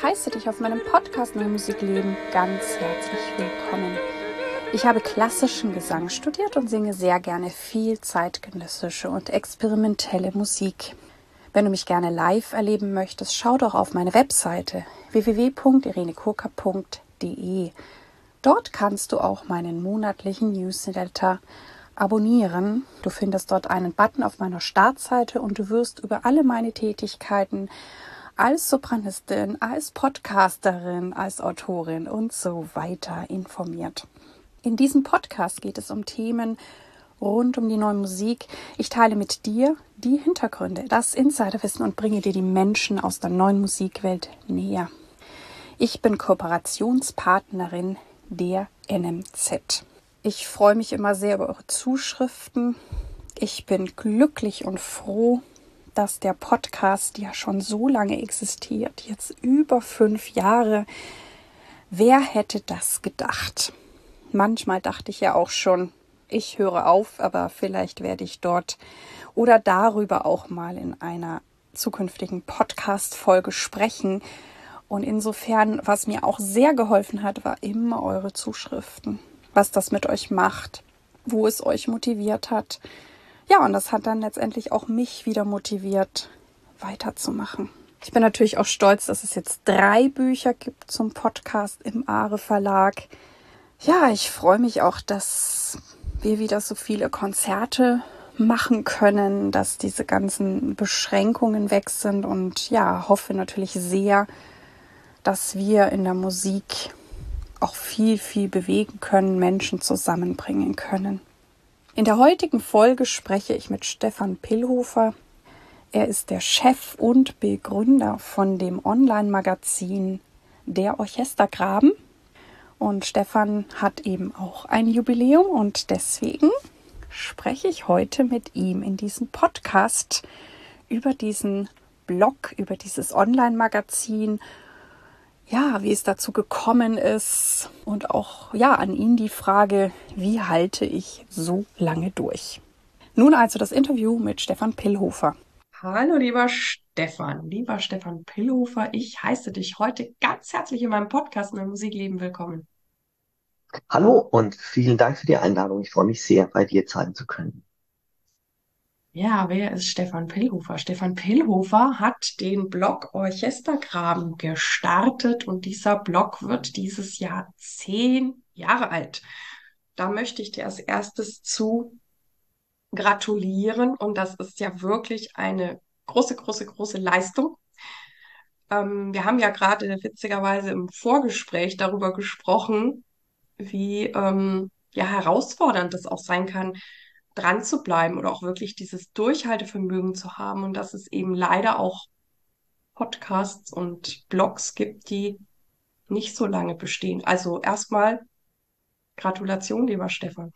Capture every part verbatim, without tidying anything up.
heiße dich auf meinem Podcast Neue Musik leben ganz herzlich willkommen. Ich habe klassischen Gesang studiert und singe sehr gerne viel zeitgenössische und experimentelle Musik. Wenn du mich gerne live erleben möchtest, schau doch auf meine Webseite w w w punkt irene kurka punkt d e. Dort kannst du auch meinen monatlichen Newsletter abonnieren. Du findest dort einen Button auf meiner Startseite und du wirst über alle meine Tätigkeiten als Sopranistin, als Podcasterin, als Autorin und so weiter informiert. In diesem Podcast geht es um Themen rund um die neue Musik. Ich teile mit dir die Hintergründe, das Insiderwissen und bringe dir die Menschen aus der neuen Musikwelt näher. Ich bin Kooperationspartnerin der N M Z. Ich freue mich immer sehr über eure Zuschriften. Ich bin glücklich und froh, dass der Podcast ja schon so lange existiert, jetzt über fünf Jahre. Wer hätte das gedacht? Manchmal dachte ich ja auch schon, ich höre auf, aber vielleicht werde ich dort oder darüber auch mal in einer zukünftigen Podcast-Folge sprechen. Und insofern, was mir auch sehr geholfen hat, war immer eure Zuschriften, was das mit euch macht, wo es euch motiviert hat. Ja, und das hat dann letztendlich auch mich wieder motiviert, weiterzumachen. Ich bin natürlich auch stolz, dass es jetzt drei Bücher gibt zum Podcast im Aare Verlag. Ja, ich freue mich auch, dass wir wieder so viele Konzerte machen können, dass diese ganzen Beschränkungen weg sind und ja, hoffe natürlich sehr, dass wir in der Musik auch viel, viel bewegen können, Menschen zusammenbringen können. In der heutigen Folge spreche ich mit Stefan Pillhofer. Er ist der Chef und Begründer von dem Online-Magazin Der Orchestergraben. Und Stefan hat eben auch ein Jubiläum und deswegen spreche ich heute mit ihm in diesem Podcast über diesen Blog, über dieses Online-Magazin. Ja, wie es dazu gekommen ist und auch ja an ihn die Frage, wie halte ich so lange durch? Nun also das Interview mit Stefan Pillhofer. Hallo lieber Stefan, lieber Stefan Pillhofer, ich heiße dich heute ganz herzlich in meinem Podcast Neue Musik leben willkommen. Hallo und vielen Dank für die Einladung. Ich freue mich sehr, bei dir sein zu können. Ja, wer ist Stefan Pillhofer? Stefan Pillhofer hat den Blog Orchestergraben gestartet und dieser Blog wird dieses Jahr zehn Jahre alt. Da möchte ich dir als erstes zu gratulieren und das ist ja wirklich eine große, große, große Leistung. Ähm, wir haben ja gerade witzigerweise im Vorgespräch darüber gesprochen, wie ähm, ja herausfordernd das auch sein kann, dran zu bleiben oder auch wirklich dieses Durchhaltevermögen zu haben und dass es eben leider auch Podcasts und Blogs gibt, die nicht so lange bestehen. Also erstmal Gratulation, lieber Stefan.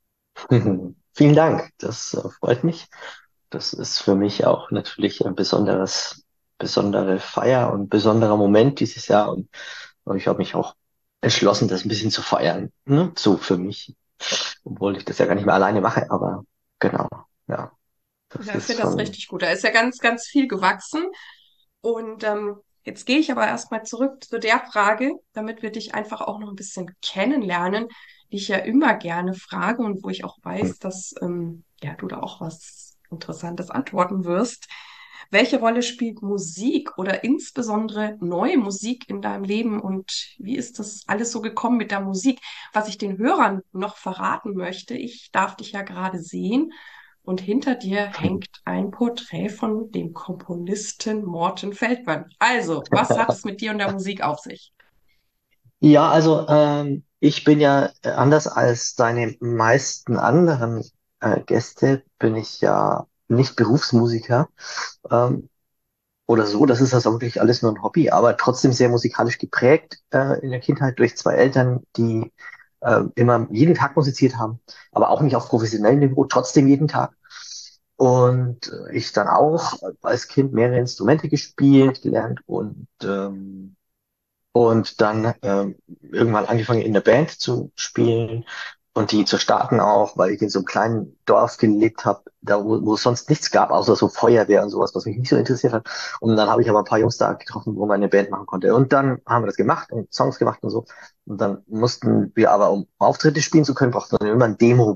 Vielen Dank, das äh, freut mich. Das ist für mich auch natürlich ein besonderes, besondere Feier und besonderer Moment dieses Jahr und äh, ich habe mich auch entschlossen, das ein bisschen zu feiern, ne? So für mich, obwohl ich das ja gar nicht mehr alleine mache, aber genau, ja, das Ja, ich ist finde das schon. richtig gut. Da ist ja ganz, ganz viel gewachsen. Und ähm, jetzt gehe ich aber erstmal zurück zu der Frage, damit wir dich einfach auch noch ein bisschen kennenlernen, die ich ja immer gerne frage und wo ich auch weiß, dass ähm, ja, du da auch was Interessantes antworten wirst. Welche Rolle spielt Musik oder insbesondere neue Musik in deinem Leben und wie ist das alles so gekommen mit der Musik? Was ich den Hörern noch verraten möchte, ich darf dich ja gerade sehen und hinter dir hängt ein Porträt von dem Komponisten Morten Feldman. Also, was hat es mit dir und der Musik auf sich? Ja, also ähm, ich bin ja äh, anders als deine meisten anderen äh, Gäste, bin ich ja nicht Berufsmusiker ähm, oder so. Das ist also wirklich alles nur ein Hobby, aber trotzdem sehr musikalisch geprägt äh, in der Kindheit durch zwei Eltern, die äh, immer jeden Tag musiziert haben, aber auch nicht auf professionellem Niveau, trotzdem jeden Tag. Und äh, ich dann auch als Kind mehrere Instrumente gespielt, gelernt und ähm, und dann ähm, irgendwann angefangen in der Band zu spielen und die zu starten auch, weil ich in so einem kleinen Dorf gelebt habe, da wo, wo es sonst nichts gab, außer so Feuerwehr und sowas, was mich nicht so interessiert hat. Und dann habe ich aber ein paar Jungs da getroffen, wo man eine Band machen konnte. Und dann haben wir das gemacht und Songs gemacht und so. Und dann mussten wir aber, um Auftritte spielen zu können, brauchten wir immer ein Demo-Band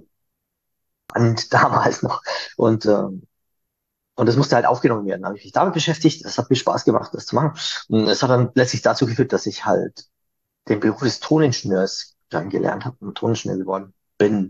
damals noch. Und ähm, und das musste halt aufgenommen werden. Da habe ich mich damit beschäftigt. Das hat mir Spaß gemacht, das zu machen. Und es hat dann letztlich dazu geführt, dass ich halt den Beruf des Toningenieurs dann gelernt habe und Toningenieur geworden bin.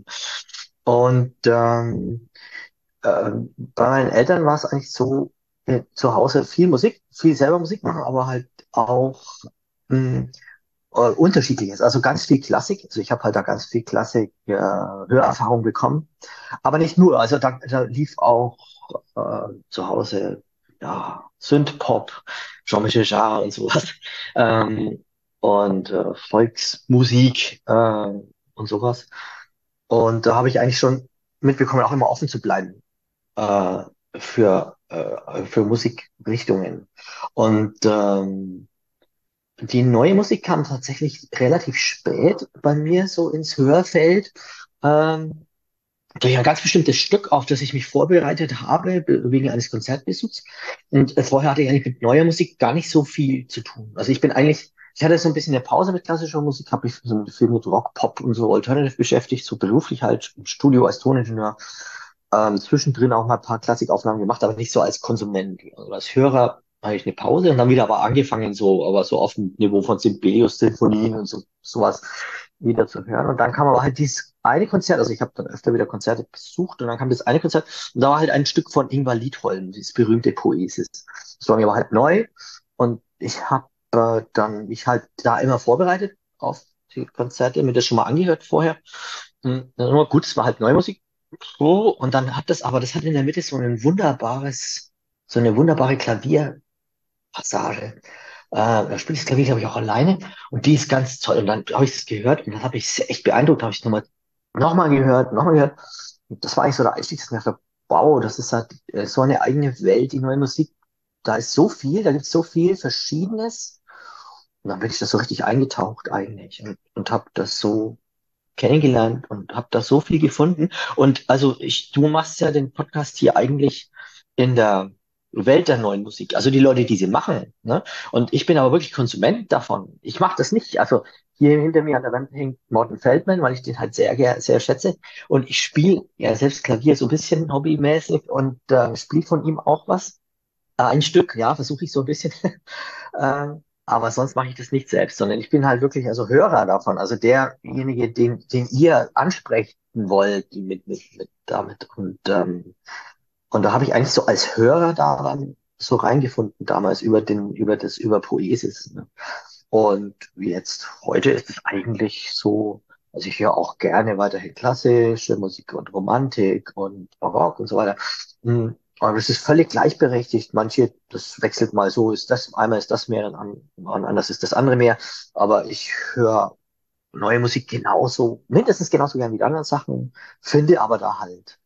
Und ähm, äh, bei meinen Eltern war es eigentlich so, äh, zu Hause viel Musik, viel selber Musik machen, aber halt auch mh, äh, unterschiedliches. Also ganz viel Klassik. Also ich habe halt da ganz viel Klassik, äh, Hörerfahrung bekommen. Aber nicht nur. Also da, da lief auch äh, zu Hause ja Synthpop, Jean-Michel Jarre und sowas. Ähm, und äh, Volksmusik äh, und sowas. Und da habe ich eigentlich schon mitbekommen, auch immer offen zu bleiben äh, für, äh, für Musikrichtungen. Und ähm, die neue Musik kam tatsächlich relativ spät bei mir so ins Hörfeld. Ähm, durch ein ganz bestimmtes Stück, auf das ich mich vorbereitet habe, be- wegen eines Konzertbesuchs. Und äh, vorher hatte ich eigentlich mit neuer Musik gar nicht so viel zu tun. Also ich bin eigentlich, ich hatte so ein bisschen eine Pause mit klassischer Musik, habe mich so viel mit Rock, Pop und so Alternative beschäftigt, so beruflich halt im Studio als Toningenieur. Ähm, zwischendrin auch mal ein paar Klassikaufnahmen gemacht, aber nicht so als Konsument. Also als Hörer habe ich eine Pause und dann wieder aber angefangen, so, aber so auf dem Niveau von Sibelius-Sinfonien und so, sowas wieder zu hören. Und dann kam aber halt dieses eine Konzert, also ich habe dann öfter wieder Konzerte besucht und dann kam das eine Konzert und da war halt ein Stück von Ingvar Liedholm, dieses berühmte Poesis. Das war mir aber halt neu und ich habe äh, dann mich halt da immer vorbereitet auf die Konzerte, mir das schon mal angehört vorher. Und dann immer gut, es war halt neue Musik. So, und dann hat das, aber das hat in der Mitte so ein wunderbares, so eine wunderbare Klavierpassage. Äh, da spielt das Klavier, glaube ich, auch alleine. Und die ist ganz toll. Und dann habe ich das gehört und dann habe ich es echt beeindruckt, habe ich nochmal noch mal gehört, nochmal gehört. Und das war eigentlich so der Einstieg, dass ich dachte, wow, das ist halt äh, so eine eigene Welt, die neue Musik. Da ist so viel, da gibt es so viel Verschiedenes. Und dann bin ich da so richtig eingetaucht eigentlich und, und habe das so kennengelernt und habe da so viel gefunden. Und also ich, du machst ja den Podcast hier eigentlich in der Welt der neuen Musik, also die Leute, die sie machen, ne? Und ich bin aber wirklich Konsument davon. Ich mache das nicht. Also hier hinter mir an der Wand hängt Morten Feldman, weil ich den halt sehr, sehr, sehr schätze. Und ich spiele ja selbst Klavier so ein bisschen hobbymäßig und äh, spiele von ihm auch was. Äh, ein Stück, ja, versuche ich so ein bisschen. Ähm, aber sonst mache ich das nicht selbst, sondern ich bin halt wirklich also Hörer davon, also derjenige, den, den ihr ansprechen wollt mit, mit, mit damit. Und, ähm, und da habe ich eigentlich so als Hörer daran so reingefunden damals über den, über das, über Poesis. Ne? Und jetzt heute ist es eigentlich so, also ich höre auch gerne weiterhin klassische Musik und Romantik und Barock und so weiter. Mm, aber es ist völlig gleichberechtigt. Manche, das wechselt mal so, ist das, einmal ist das mehr, dann an- anders ist das andere mehr. Aber ich höre neue Musik genauso, mindestens genauso gern wie die anderen Sachen, finde aber da halt,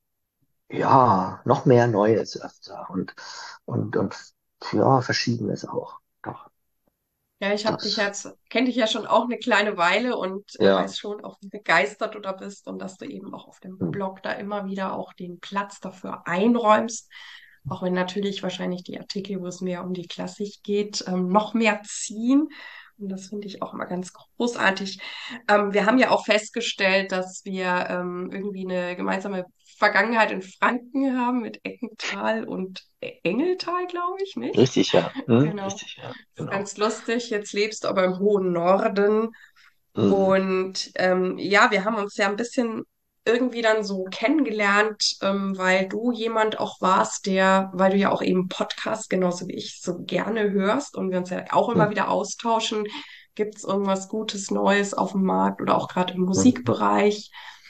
ja, noch mehr Neues öfter und, und, und, ja, Verschiedenes auch. Doch, Ja, ich habe dich das, jetzt, kenne dich ja schon auch eine kleine Weile und äh, ja. weiß schon auch, wie begeistert du da bist und dass du eben auch auf dem Hm. Blog da immer wieder auch den Platz dafür einräumst. Auch wenn natürlich wahrscheinlich die Artikel, wo es mehr um die Klassik geht, ähm, noch mehr ziehen. Und das finde ich auch immer ganz großartig. Ähm, wir haben ja auch festgestellt, dass wir ähm, irgendwie eine gemeinsame Vergangenheit in Franken haben mit Eckental und E- Engeltal, glaube ich, nicht? Richtig, ja. Hm, Genau. richtig, ja. Ist Genau. ganz lustig. Jetzt lebst du aber im hohen Norden. Hm, Und ähm, ja, wir haben uns ja ein bisschen irgendwie dann so kennengelernt, ähm, weil du jemand auch warst, der, weil du ja auch eben Podcasts genauso wie ich so gerne hörst und wir uns ja auch immer hm, wieder austauschen. Gibt es irgendwas Gutes, Neues auf dem Markt oder auch gerade im hm, Musikbereich?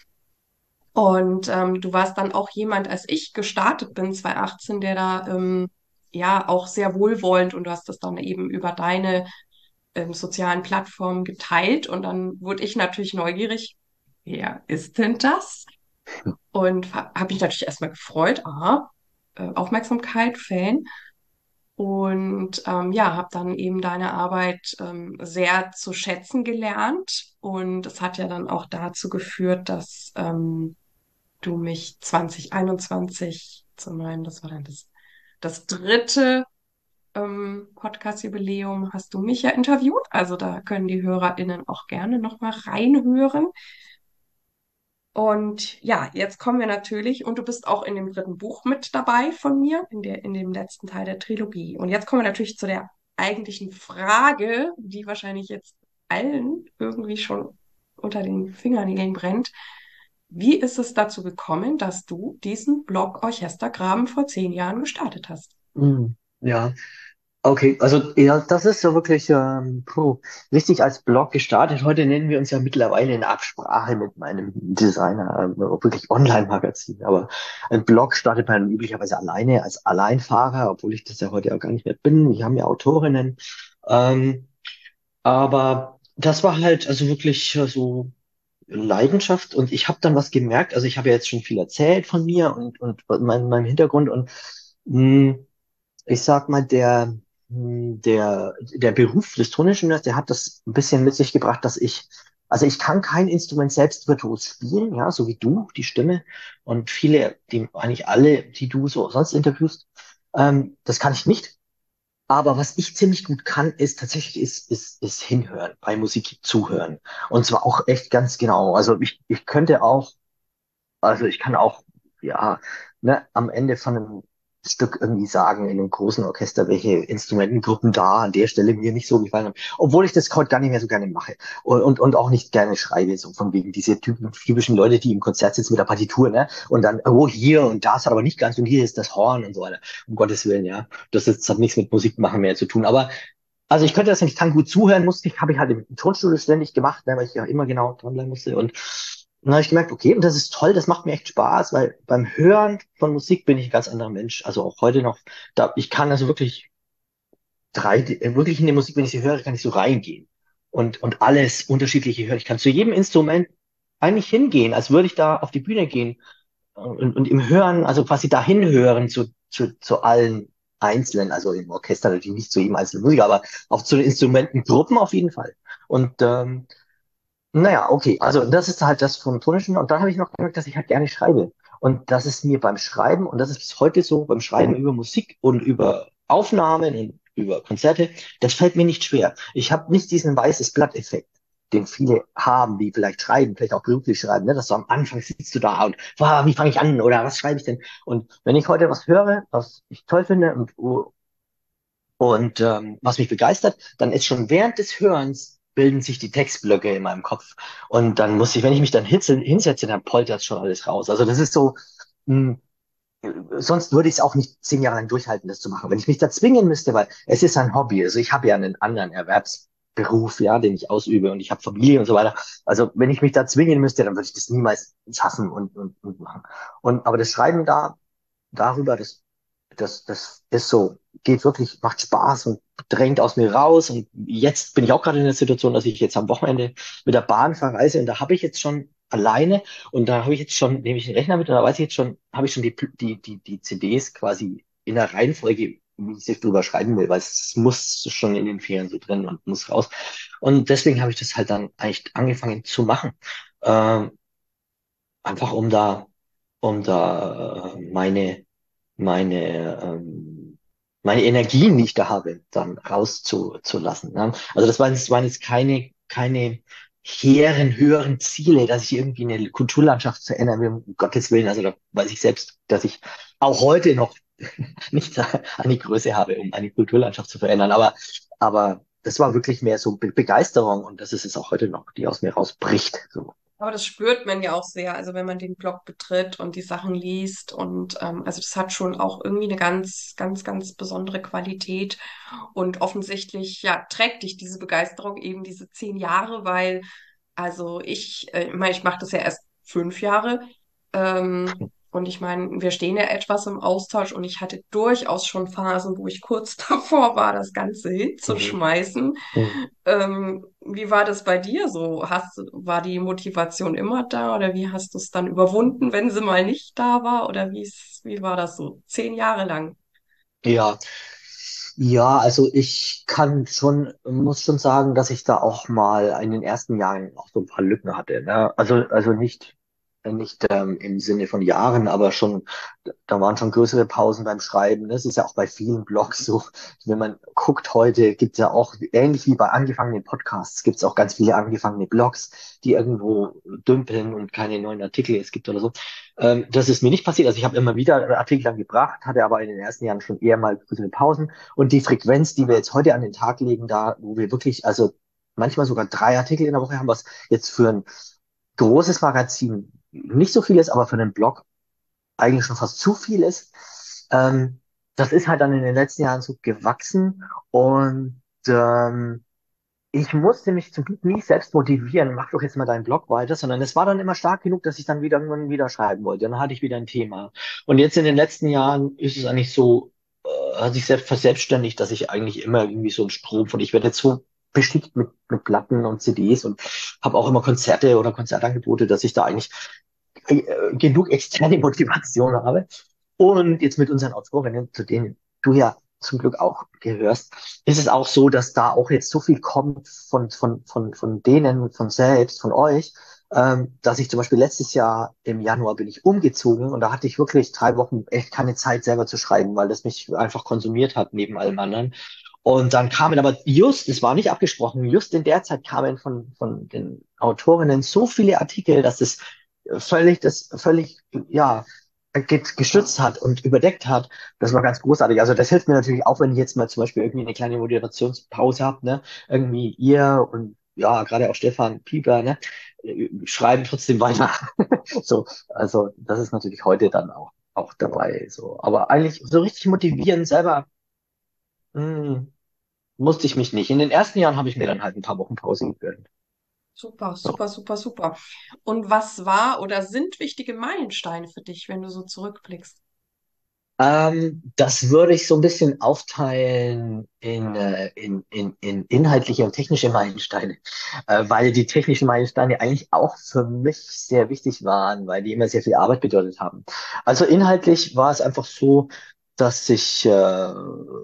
Und ähm, du warst dann auch jemand, als ich gestartet bin, zwanzig achtzehn, der da ähm, ja auch sehr wohlwollend und du hast das dann eben über deine ähm, sozialen Plattformen geteilt und dann wurde ich natürlich neugierig, wer ist denn das? Und habe mich natürlich erstmal gefreut, aha, äh, Aufmerksamkeit, Fan. Und ähm, ja, habe dann eben deine Arbeit ähm, sehr zu schätzen gelernt. Und es hat ja dann auch dazu geführt, dass ähm, du mich zwanzig einundzwanzig zu meinem, das war dann das, das dritte ähm, Podcast-Jubiläum, hast du mich ja interviewt. Also da können die HörerInnen auch gerne nochmal reinhören. Und ja, jetzt kommen wir natürlich, und du bist auch in dem dritten Buch mit dabei von mir, in der, in dem letzten Teil der Trilogie. Und jetzt kommen wir natürlich zu der eigentlichen Frage, die wahrscheinlich jetzt allen irgendwie schon unter den Fingernägeln brennt. Wie ist es dazu gekommen, dass du diesen Blog Orchestergraben vor zehn Jahren gestartet hast? Mhm. Ja, okay, also ja, das ist ja wirklich ähm, puh, richtig als Blog gestartet. Heute nennen wir uns ja mittlerweile in Absprache mit meinem Designer ähm, wirklich Online-Magazin. Aber ein Blog startet man üblicherweise alleine als Alleinfahrer, obwohl ich das ja heute auch gar nicht mehr bin. Wir haben ja Autorinnen. Ähm, aber das war halt also wirklich äh, so Leidenschaft und ich habe dann was gemerkt. Also ich habe ja jetzt schon viel erzählt von mir und, und mein, meinem Hintergrund und mh, ich sag mal, der, mh, der, der Beruf des Toningenieurs, der hat das ein bisschen mit sich gebracht, dass ich, also ich kann kein Instrument selbst virtuos spielen, ja, so wie du, die Stimme und viele, die, eigentlich alle, die du so sonst interviewst, ähm, das kann ich nicht. Aber was ich ziemlich gut kann, ist tatsächlich ist, ist, ist hinhören, bei Musik zuhören. Und zwar auch echt ganz genau. Also ich, ich könnte auch also ich kann auch, ja, ne, am Ende von einem Stück irgendwie sagen, in einem großen Orchester, welche Instrumentengruppen da an der Stelle mir nicht so gefallen haben. Obwohl ich das heute gar nicht mehr so gerne mache. Und, und, und auch nicht gerne schreibe, so von wegen diese typ- typischen Leute, die im Konzert sitzen mit der Partitur, ne? Und dann, oh, hier und das hat aber nicht ganz und hier ist das Horn und so weiter. Um Gottes Willen, ja. Das, ist, das hat nichts mit Musik machen mehr zu tun. Aber also ich könnte das nicht, ich kann gut zuhören, musste ich, habe ich halt im Tonstudio ständig gemacht, ne, weil ich ja immer genau dranbleiben musste. Und dann habe ich gemerkt, okay, und das ist toll, das macht mir echt Spaß, weil beim Hören von Musik bin ich ein ganz anderer Mensch. Also auch heute noch, da ich kann also wirklich drei, äh, wirklich in die Musik, wenn ich sie höre, kann ich so reingehen und und alles Unterschiedliche hören. Ich kann zu jedem Instrument eigentlich hingehen, als würde ich da auf die Bühne gehen und, und im Hören, also quasi dahin hören zu, zu, zu allen Einzelnen, also im Orchester natürlich nicht zu jedem einzelnen Musiker, aber auch zu den Instrumentengruppen auf jeden Fall. Und ähm, naja, okay, also das ist halt das vom Tonischen. Und dann habe ich noch gemerkt, dass ich halt gerne schreibe. Und das ist mir beim Schreiben, und das ist bis heute so, beim Schreiben über Musik und über Aufnahmen und über Konzerte, das fällt mir nicht schwer. Ich habe nicht diesen weißes Blatt-Effekt, den viele haben, die vielleicht schreiben, vielleicht auch beruflich schreiben, ne? Dass du am Anfang sitzt du da und, wow, wie fange ich an oder was schreibe ich denn? Und wenn ich heute was höre, was ich toll finde und und ähm, was mich begeistert, dann ist schon während des Hörens bilden sich die Textblöcke in meinem Kopf. Und dann muss ich, wenn ich mich dann hitze, hinsetze, dann poltert schon alles raus. Also das ist so, mh, sonst würde ich es auch nicht zehn Jahre lang durchhalten, das zu machen. Wenn ich mich da zwingen müsste, weil es ist ein Hobby. Also ich habe ja einen anderen Erwerbsberuf, ja, den ich ausübe und ich habe Familie und so weiter. Also wenn ich mich da zwingen müsste, dann würde ich das niemals schaffen und, und, und machen. Und aber das Schreiben da darüber, das, das, das ist so, geht wirklich, macht Spaß und drängt aus mir raus. Und jetzt bin ich auch gerade in der Situation, dass ich jetzt am Wochenende mit der Bahn verreise und da habe ich jetzt schon alleine und da habe ich jetzt schon, nehme ich den Rechner mit und da weiß ich jetzt schon, habe ich schon die, die, die, die C Ds quasi in der Reihenfolge, wie ich drüber schreiben will, weil es muss schon in den Ferien so drin und muss raus. Und deswegen habe ich das halt dann eigentlich angefangen zu machen. Ähm, einfach um da, um da äh, meine meine, ähm, meine Energien, die ich da habe, dann rauszulassen. Ne? Also das waren, das waren jetzt keine, keine hehren, höheren Ziele, dass ich irgendwie eine Kulturlandschaft zu ändern will, um Gottes Willen. Also da weiß ich selbst, dass ich auch heute noch nicht eine Größe habe, um eine Kulturlandschaft zu verändern. Aber, aber das war wirklich mehr so Be Begeisterung und das ist es auch heute noch, die aus mir rausbricht. So. Aber das spürt man ja auch sehr, also wenn man den Blog betritt und die Sachen liest und ähm, also das hat schon auch irgendwie eine ganz, ganz, ganz besondere Qualität und offensichtlich ja trägt dich diese Begeisterung eben diese zehn Jahre, weil also ich, äh, ich meine, ich mache das ja erst fünf Jahre ähm, und ich meine, wir stehen ja etwas im Austausch und ich hatte durchaus schon Phasen, wo ich kurz davor war, das Ganze Mhm. hinzuschmeißen. Mhm. Ähm, wie war das bei dir so? Hast, du- war die Motivation immer da oder wie hast du es dann überwunden, wenn sie mal nicht da war? Oder wie ist, wie war das so? Zehn Jahre lang. Ja, Ja, also ich kann schon, muss schon sagen, dass ich da auch mal in den ersten Jahren auch so ein paar Lücken hatte. Ne? Also, also nicht, nicht ähm, im Sinne von Jahren, aber schon, da waren schon größere Pausen beim Schreiben. Das ist ja auch bei vielen Blogs so. Wenn man guckt heute, gibt es ja auch, ähnlich wie bei angefangenen Podcasts, gibt es auch ganz viele angefangene Blogs, die irgendwo dümpeln und keine neuen Artikel es gibt oder so. Ähm, das ist mir nicht passiert. Also ich habe immer wieder Artikel dann gebracht, hatte aber in den ersten Jahren schon eher mal größere Pausen. Und die Frequenz, die wir jetzt heute an den Tag legen, da, wo wir wirklich, also manchmal sogar drei Artikel in der Woche haben, was jetzt für ein großes Magazin nicht so viel ist, aber für einen Blog eigentlich schon fast zu viel ist. Ähm, Das ist halt dann in den letzten Jahren so gewachsen und ähm, ich musste mich zum Glück nie selbst motivieren, mach doch jetzt mal deinen Blog weiter, sondern es war dann immer stark genug, dass ich dann wieder irgendwann wieder schreiben wollte. Dann hatte ich wieder ein Thema. Und jetzt in den letzten Jahren ist es eigentlich so, äh, hat sich selbst verselbstständigt, dass ich eigentlich immer irgendwie so einen Strom von, ich werde jetzt so beschickt mit, mit Platten und C Ds und habe auch immer Konzerte oder Konzertangebote, dass ich da eigentlich äh, genug externe Motivation habe. Und jetzt mit unseren Autorinnen, zu denen du ja zum Glück auch gehörst, ist es auch so, dass da auch jetzt so viel kommt von, von, von, von denen, von selbst, von euch, ähm, dass ich zum Beispiel letztes Jahr im Januar bin ich umgezogen und da hatte ich wirklich drei Wochen echt keine Zeit selber zu schreiben, weil das mich einfach konsumiert hat neben allem anderen. Und dann kamen aber just, es war nicht abgesprochen, just in der Zeit kamen von, von den Autorinnen so viele Artikel, dass es völlig, das völlig, ja, ge- gestützt hat und überdeckt hat. Das war ganz großartig. Also das hilft mir natürlich auch, wenn ich jetzt mal zum Beispiel irgendwie eine kleine Moderationspause habe, ne? Irgendwie ihr und ja, gerade auch Stefan Pieper, ne? äh, Schreiben trotzdem weiter. So, also das ist natürlich heute dann auch, auch dabei. So, aber eigentlich so richtig motivieren selber, mh, musste ich mich nicht. In den ersten Jahren habe ich mir dann halt ein paar Wochen Pause gegönnt. Super, So. super, super, super. Und was war oder sind wichtige Meilensteine für dich, wenn du so zurückblickst? Ähm, das würde ich so ein bisschen aufteilen in, äh, in, in, in inhaltliche und technische Meilensteine, äh, weil die technischen Meilensteine eigentlich auch für mich sehr wichtig waren, weil die immer sehr viel Arbeit bedeutet haben. Also inhaltlich war es einfach so, dass ich äh,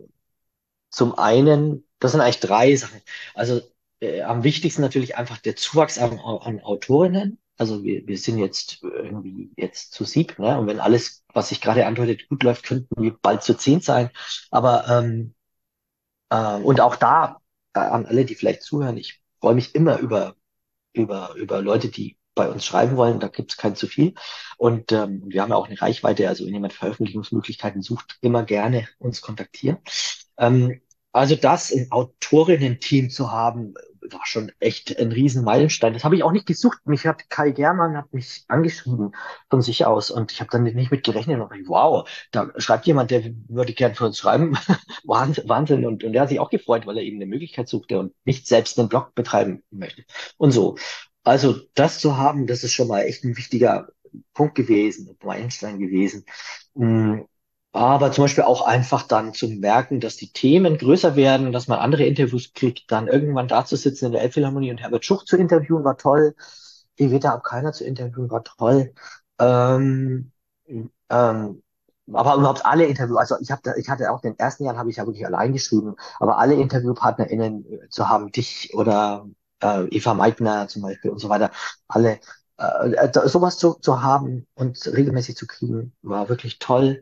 zum einen, das sind eigentlich drei Sachen. Also äh, am wichtigsten natürlich einfach der Zuwachs an, an Autorinnen. Also wir, wir sind jetzt irgendwie jetzt zu sieb, ne? Und wenn alles, was sich gerade andeutet, gut läuft, könnten wir bald zu zehn sein. Aber ähm, äh, und auch da äh, an alle, die vielleicht zuhören, ich freue mich immer über über über Leute, die bei uns schreiben wollen. Da gibt es kein zu viel. Und ähm, wir haben ja auch eine Reichweite. Also wenn jemand Veröffentlichungsmöglichkeiten sucht, immer gerne uns kontaktieren. Ähm, also das, ein Autorinnen-Team zu haben, war schon echt ein Riesenmeilenstein. Das habe ich auch nicht gesucht. Mich hat Kai Germann hat mich angeschrieben von sich aus und ich habe dann nicht mit gerechnet. Und ich, wow, da schreibt jemand, der würde gern für uns schreiben. Wahnsinn, Wahnsinn. Und, und der hat sich auch gefreut, weil er eben eine Möglichkeit suchte und nicht selbst einen Blog betreiben möchte. Und so. Also das zu haben, das ist schon mal echt ein wichtiger Punkt gewesen, ein Meilenstein gewesen. Mm, aber zum Beispiel auch einfach dann zu merken, dass die Themen größer werden, dass man andere Interviews kriegt, dann irgendwann da zu sitzen in der Elbphilharmonie und Herbert Schuch zu interviewen, war toll. Evita Abkeiner zu interviewen, war toll. Ähm, ähm, aber überhaupt alle Interviews, also ich habe, ich hatte auch in den ersten Jahren habe ich ja wirklich allein geschrieben, aber alle InterviewpartnerInnen äh, zu haben, dich oder äh, Eva Meitner zum Beispiel und so weiter, alle äh, äh, sowas zu, zu haben und regelmäßig zu kriegen, war wirklich toll.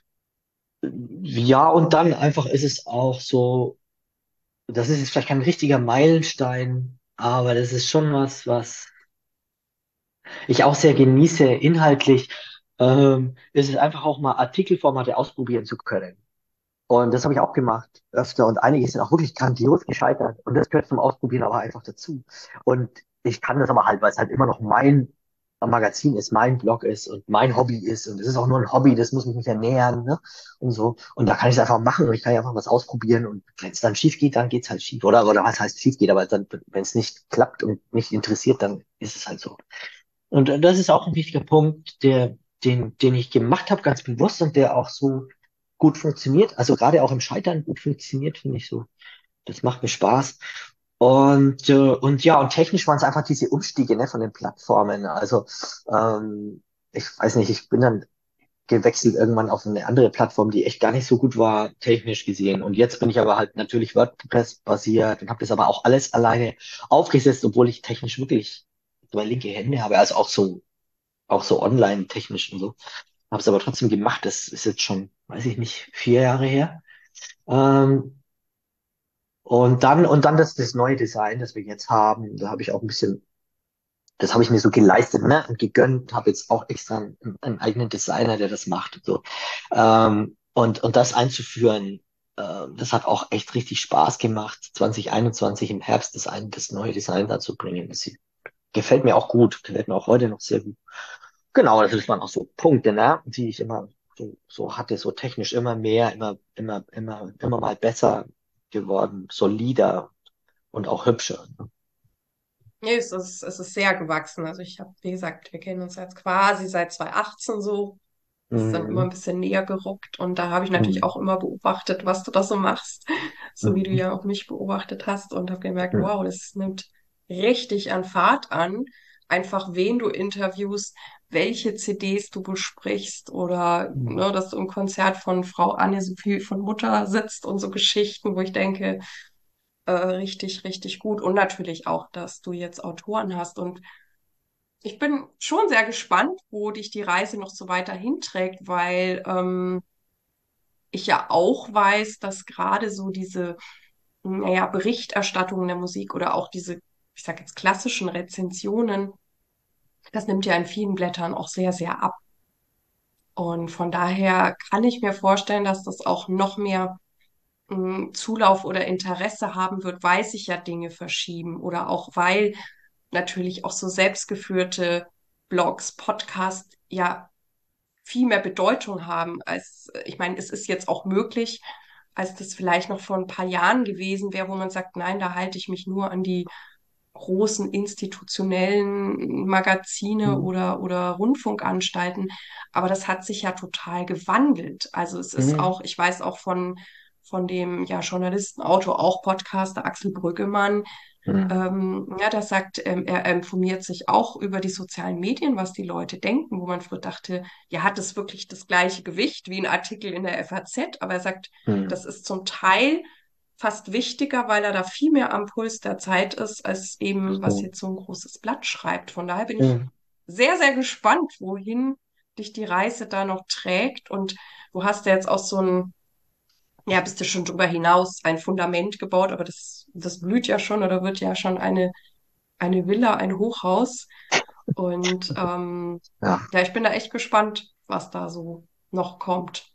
Ja, und dann einfach ist es auch so, das ist jetzt vielleicht kein richtiger Meilenstein, aber das ist schon was, was ich auch sehr genieße, inhaltlich, ähm, ist es einfach auch mal Artikelformate ausprobieren zu können. Und das habe ich auch gemacht öfter und einige sind auch wirklich grandios gescheitert und das gehört zum Ausprobieren aber einfach dazu. Und ich kann das aber halt, weil es halt immer noch mein Magazin ist, mein Blog ist und mein Hobby ist und es ist auch nur ein Hobby, das muss mich nicht ernähren, ne? Und so. Und da kann ich es einfach machen und ich kann ja einfach was ausprobieren und wenn es dann schief geht, dann geht's halt schief. Oder, oder was heißt schief geht, aber dann, wenn es nicht klappt und nicht interessiert, dann ist es halt so. Und äh, das ist auch ein wichtiger Punkt, der, den, den ich gemacht habe, ganz bewusst und der auch so gut funktioniert. Also gerade auch im Scheitern gut funktioniert, finde ich so. Das macht mir Spaß. Und, äh, und ja, und technisch waren es einfach diese Umstiege, ne, von den Plattformen. Also ähm, ich weiß nicht, ich bin dann gewechselt irgendwann auf eine andere Plattform, die echt gar nicht so gut war, technisch gesehen. Und jetzt bin ich aber halt natürlich WordPress-basiert und habe das aber auch alles alleine aufgesetzt, obwohl ich technisch wirklich zwei linke Hände habe, also auch so, auch so online technisch und so. Habe es aber trotzdem gemacht. Das ist jetzt schon, weiß ich nicht, vier Jahre her. Ähm, und dann, und dann das, das neue Design, das wir jetzt haben, da habe ich auch ein bisschen, das habe ich mir so geleistet, ne, und gegönnt, habe jetzt auch extra einen, einen eigenen Designer, der das macht und so. Ähm, und, und das einzuführen, äh, das hat auch echt richtig Spaß gemacht, zwanzig einundzwanzig im Herbst das, ein, das neue Design dazu bringen. Das sieht- gefällt mir auch gut, gefällt mir auch heute noch sehr gut. Genau, das waren auch so Punkte, ne, die ich immer so, so hatte, so technisch immer mehr, immer, immer, immer, immer mal besser geworden, solider und auch hübscher. Ne? Nee, es ist, es ist sehr gewachsen. Also ich habe, wie gesagt, wir kennen uns jetzt quasi seit zwanzig achtzehn so. Ist dann immer Mhm. ein bisschen näher gerückt und da habe ich natürlich Mhm. auch immer beobachtet, was du da so machst, so wie du Mhm. ja auch mich beobachtet hast und habe gemerkt, Mhm. wow, das nimmt richtig an Fahrt an. Einfach wen du interviewst, welche C Ds du besprichst oder Mhm. ne, dass du im Konzert von Frau Anne-Sophie von Mutter sitzt und so Geschichten, wo ich denke, äh, richtig, richtig gut. Und natürlich auch, dass du jetzt Autoren hast und ich bin schon sehr gespannt, wo dich die Reise noch so weiter hinträgt, weil ähm, ich ja auch weiß, dass gerade so diese, naja, Berichterstattung in der Musik oder auch diese, ich sag jetzt klassischen Rezensionen, das nimmt ja in vielen Blättern auch sehr, sehr ab. Und von daher kann ich mir vorstellen, dass das auch noch mehr mh, Zulauf oder Interesse haben wird, weil sich ja Dinge verschieben oder auch weil natürlich auch so selbstgeführte Blogs, Podcasts ja viel mehr Bedeutung haben als, ich meine, es ist jetzt auch möglich, als das vielleicht noch vor ein paar Jahren gewesen wäre, wo man sagt, nein, da halte ich mich nur an die großen institutionellen Magazine Mhm. oder, oder Rundfunkanstalten. Aber das hat sich ja total gewandelt. Also es ist Mhm. auch, ich weiß auch von, von dem ja, Journalisten, Autor, auch Podcaster Axel Brüggemann, Mhm. ähm, ja, das sagt, ähm, er informiert sich auch über die sozialen Medien, was die Leute denken, wo man früher dachte, ja, hat es wirklich das gleiche Gewicht wie ein Artikel in der F A Z? Aber er sagt, Mhm. das ist zum Teil fast wichtiger, weil er da viel mehr am Puls der Zeit ist, als eben, was Mhm. jetzt so ein großes Blatt schreibt. Von daher bin ich Mhm. sehr, sehr gespannt, wohin dich die Reise da noch trägt. Und du hast ja jetzt auch so ein, ja, bist du schon drüber hinaus ein Fundament gebaut, aber das, das blüht ja schon oder wird ja schon eine eine Villa, ein Hochhaus. Und ähm, Ja. ja, ich bin da echt gespannt, was da so noch kommt.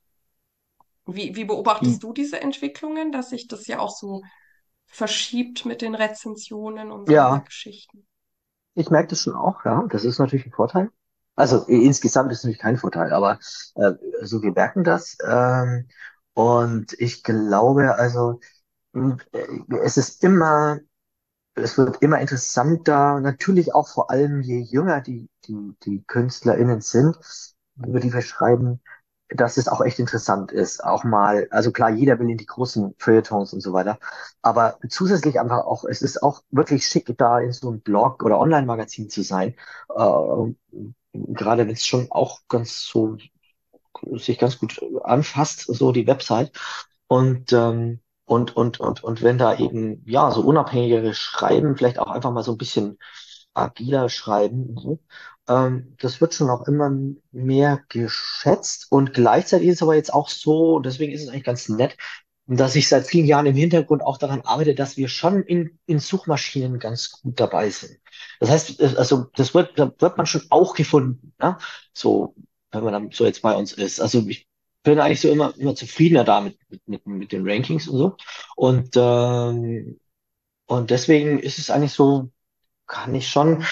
Wie, wie beobachtest du diese Entwicklungen, dass sich das ja auch so verschiebt mit den Rezensionen und solche Ja, Geschichten? ich merke das schon auch, ja. Das ist natürlich ein Vorteil. Also i- insgesamt ist es natürlich kein Vorteil, aber äh, so wir merken das. Ähm, und ich glaube, also mh, äh, es ist immer, es wird immer interessanter, natürlich auch vor allem je jünger die, die, die KünstlerInnen sind, über die wir schreiben, dass es auch echt interessant ist. Auch mal, also klar, jeder will in die großen Feuilletons und so weiter. Aber zusätzlich einfach auch, es ist auch wirklich schick, da in so einem Blog oder Online-Magazin zu sein. Äh, gerade wenn es schon auch ganz so sich ganz gut anfasst, so die Website. Und, ähm, und, und, und, und wenn da eben, ja, so unabhängigere Schreiben, vielleicht auch einfach mal so ein bisschen agiler schreiben, und so, ähm, das wird schon auch immer mehr geschätzt. Und gleichzeitig ist es aber jetzt auch so, und deswegen ist es eigentlich ganz nett, dass ich seit vielen Jahren im Hintergrund auch daran arbeite, dass wir schon in, in Suchmaschinen ganz gut dabei sind. Das heißt, es- also das wird, da wird man schon auch gefunden, ne? So, wenn man dann so jetzt bei uns ist. Also ich bin eigentlich so immer, immer zufriedener damit mit, mit, mit den Rankings und so. Und, ähm, und deswegen ist es eigentlich so, kann ich schon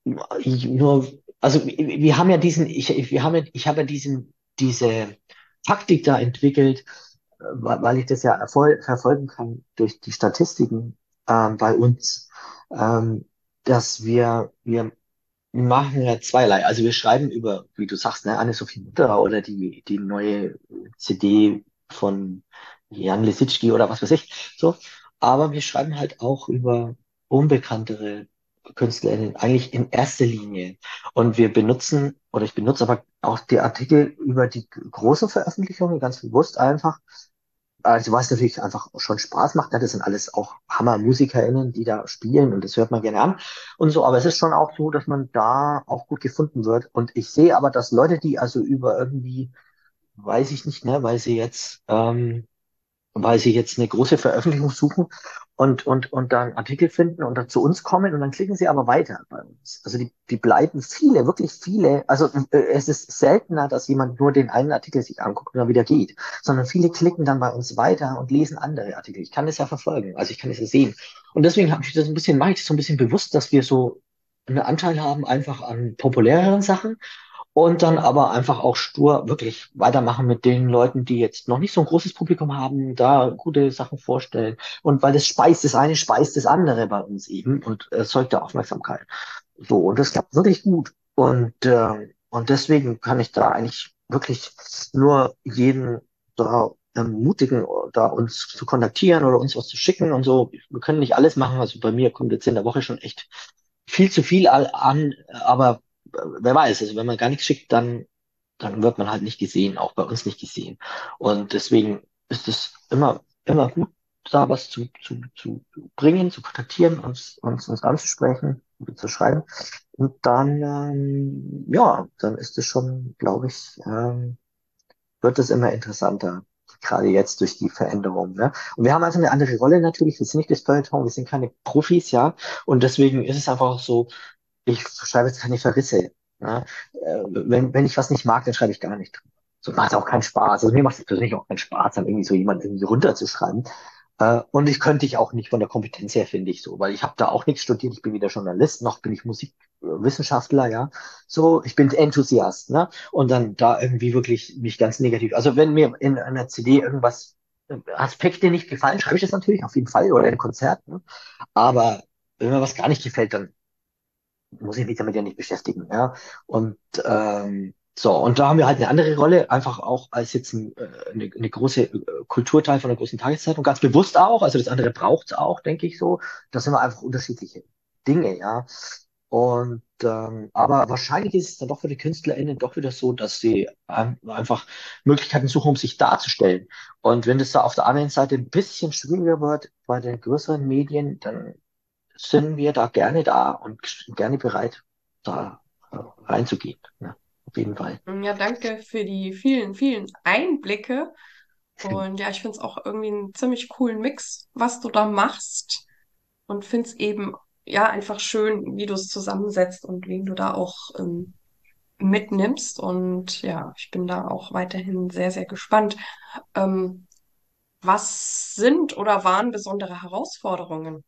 nur, also wir haben ja diesen, ich, wir haben ja, ich habe ja diesen, diese Taktik da entwickelt, äh, weil weil ich das ja erfol verfolgen kann durch die Statistiken ähm, bei uns, ähm, dass wir, wir machen ja zweierlei. Also wir schreiben über, wie du sagst, ne, Anne-Sophie Mutter oder die, die neue C D von Jan Lisitzky oder was weiß ich, so. Aber wir schreiben halt auch über unbekanntere KünstlerInnen eigentlich in erster Linie. Und wir benutzen, oder ich benutze aber auch die Artikel über die großen Veröffentlichungen ganz bewusst einfach. Also was natürlich einfach schon Spaß macht, ne? Das sind alles auch Hammer-MusikerInnen, die da spielen und das hört man gerne an und so. Aber es ist schon auch so, dass man da auch gut gefunden wird. Und ich sehe aber, dass Leute, die also über irgendwie, weiß ich nicht, ne, weil sie jetzt ähm, weil sie jetzt eine große Veröffentlichung suchen und, und, und dann Artikel finden und dann zu uns kommen und dann klicken sie aber weiter bei uns. Also die, die bleiben viele, wirklich viele. Also äh, es ist seltener, dass jemand nur den einen Artikel sich anguckt und dann wieder geht, sondern viele klicken dann bei uns weiter und lesen andere Artikel. Ich kann das ja verfolgen, also ich kann das ja sehen. Und deswegen habe ich das ein bisschen, mache ich das so ein bisschen bewusst, dass wir so einen Anteil haben einfach an populäreren Sachen und dann aber einfach auch stur wirklich weitermachen mit den Leuten, die jetzt noch nicht so ein großes Publikum haben, da gute Sachen vorstellen. Und weil das speist, das eine speist das andere bei uns eben und erzeugt da Aufmerksamkeit. So, und das klappt wirklich gut. Und, äh, und deswegen kann ich da eigentlich wirklich nur jeden da ermutigen, da uns zu kontaktieren oder uns was zu schicken und so. Wir können nicht alles machen. Also bei mir kommt jetzt in der Woche schon echt viel zu viel all- an, aber äh, wer weiß, also wenn man gar nichts schickt, dann, dann wird man halt nicht gesehen, auch bei uns nicht gesehen. Und deswegen ist es immer, immer gut, da was zu, zu, zu bringen, zu kontaktieren, uns, uns, uns anzusprechen, zu schreiben. Und dann, ähm, ja, dann ist es schon, glaube ich, ähm, wird es immer interessanter. Gerade jetzt durch die Veränderung, ne? Und wir haben einfach eine andere Rolle natürlich. Wir sind nicht das Feuilleton, wir sind keine Profis, ja. Und deswegen ist es einfach auch so, ich schreibe jetzt keine Verrisse. Ne? Äh, wenn, wenn ich was nicht mag, dann schreibe ich gar nicht drin. So macht auch keinen Spaß. Also mir macht es persönlich auch keinen Spaß, dann irgendwie so jemanden irgendwie runterzuschreiben. Äh, und ich könnte ich auch nicht von der Kompetenz her, finde ich so, weil ich habe da auch nichts studiert. Ich bin weder Journalist, noch bin ich Musikwissenschaftler, ja. So, ich bin Enthusiast, ne? Und dann da irgendwie wirklich mich ganz negativ. Also wenn mir in einer C D irgendwas äh, Aspekte nicht gefallen, schreibe ich das natürlich auf jeden Fall oder in Konzert, ne? Aber wenn mir was gar nicht gefällt, dann muss ich mich damit ja nicht beschäftigen, ja. Und ähm, so, und da haben wir halt eine andere Rolle, einfach auch als jetzt ein, äh, eine, eine große äh, Kulturteil von einer großen Tageszeitung, ganz bewusst auch, also das andere braucht es auch, denke ich so. Das sind wir einfach unterschiedliche Dinge, ja. Und ähm, aber wahrscheinlich ist es dann doch für die KünstlerInnen doch wieder so, dass sie ähm, einfach Möglichkeiten suchen, um sich darzustellen. Und wenn das da auf der anderen Seite ein bisschen schwieriger wird bei den größeren Medien, dann sind wir da gerne da und gerne bereit, da äh, reinzugehen. Ja, auf jeden Fall. Ja, danke für die vielen, vielen Einblicke. Und ja, ich finde es auch irgendwie einen ziemlich coolen Mix, was du da machst. Und finde es eben, ja, einfach schön, wie du es zusammensetzt und wen du da auch ähm, mitnimmst. Und ja, ich bin da auch weiterhin sehr, sehr gespannt. Ähm, was sind oder waren besondere Herausforderungen?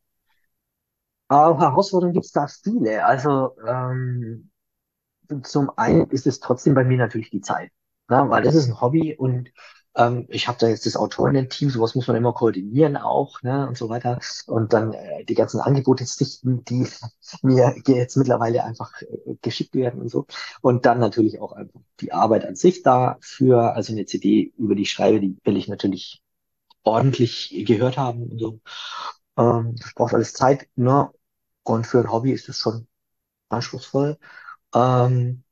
Aber Herausforderungen gibt es da viele. Also ähm, zum einen ist es trotzdem bei mir natürlich die Zeit, ne? Weil das ist ein Hobby und ähm, ich habe da jetzt das Autorinnen-Team, sowas muss man immer koordinieren auch, ne, und so weiter. Und dann äh, die ganzen Angebote sichten, die mir jetzt mittlerweile einfach äh, geschickt werden und so. Und dann natürlich auch einfach die Arbeit an sich dafür, also eine C D, über die ich schreibe, die will ich natürlich ordentlich gehört haben und so. Ähm, das braucht alles Zeit, ne? Und für ein Hobby ist es schon anspruchsvoll. Ähm,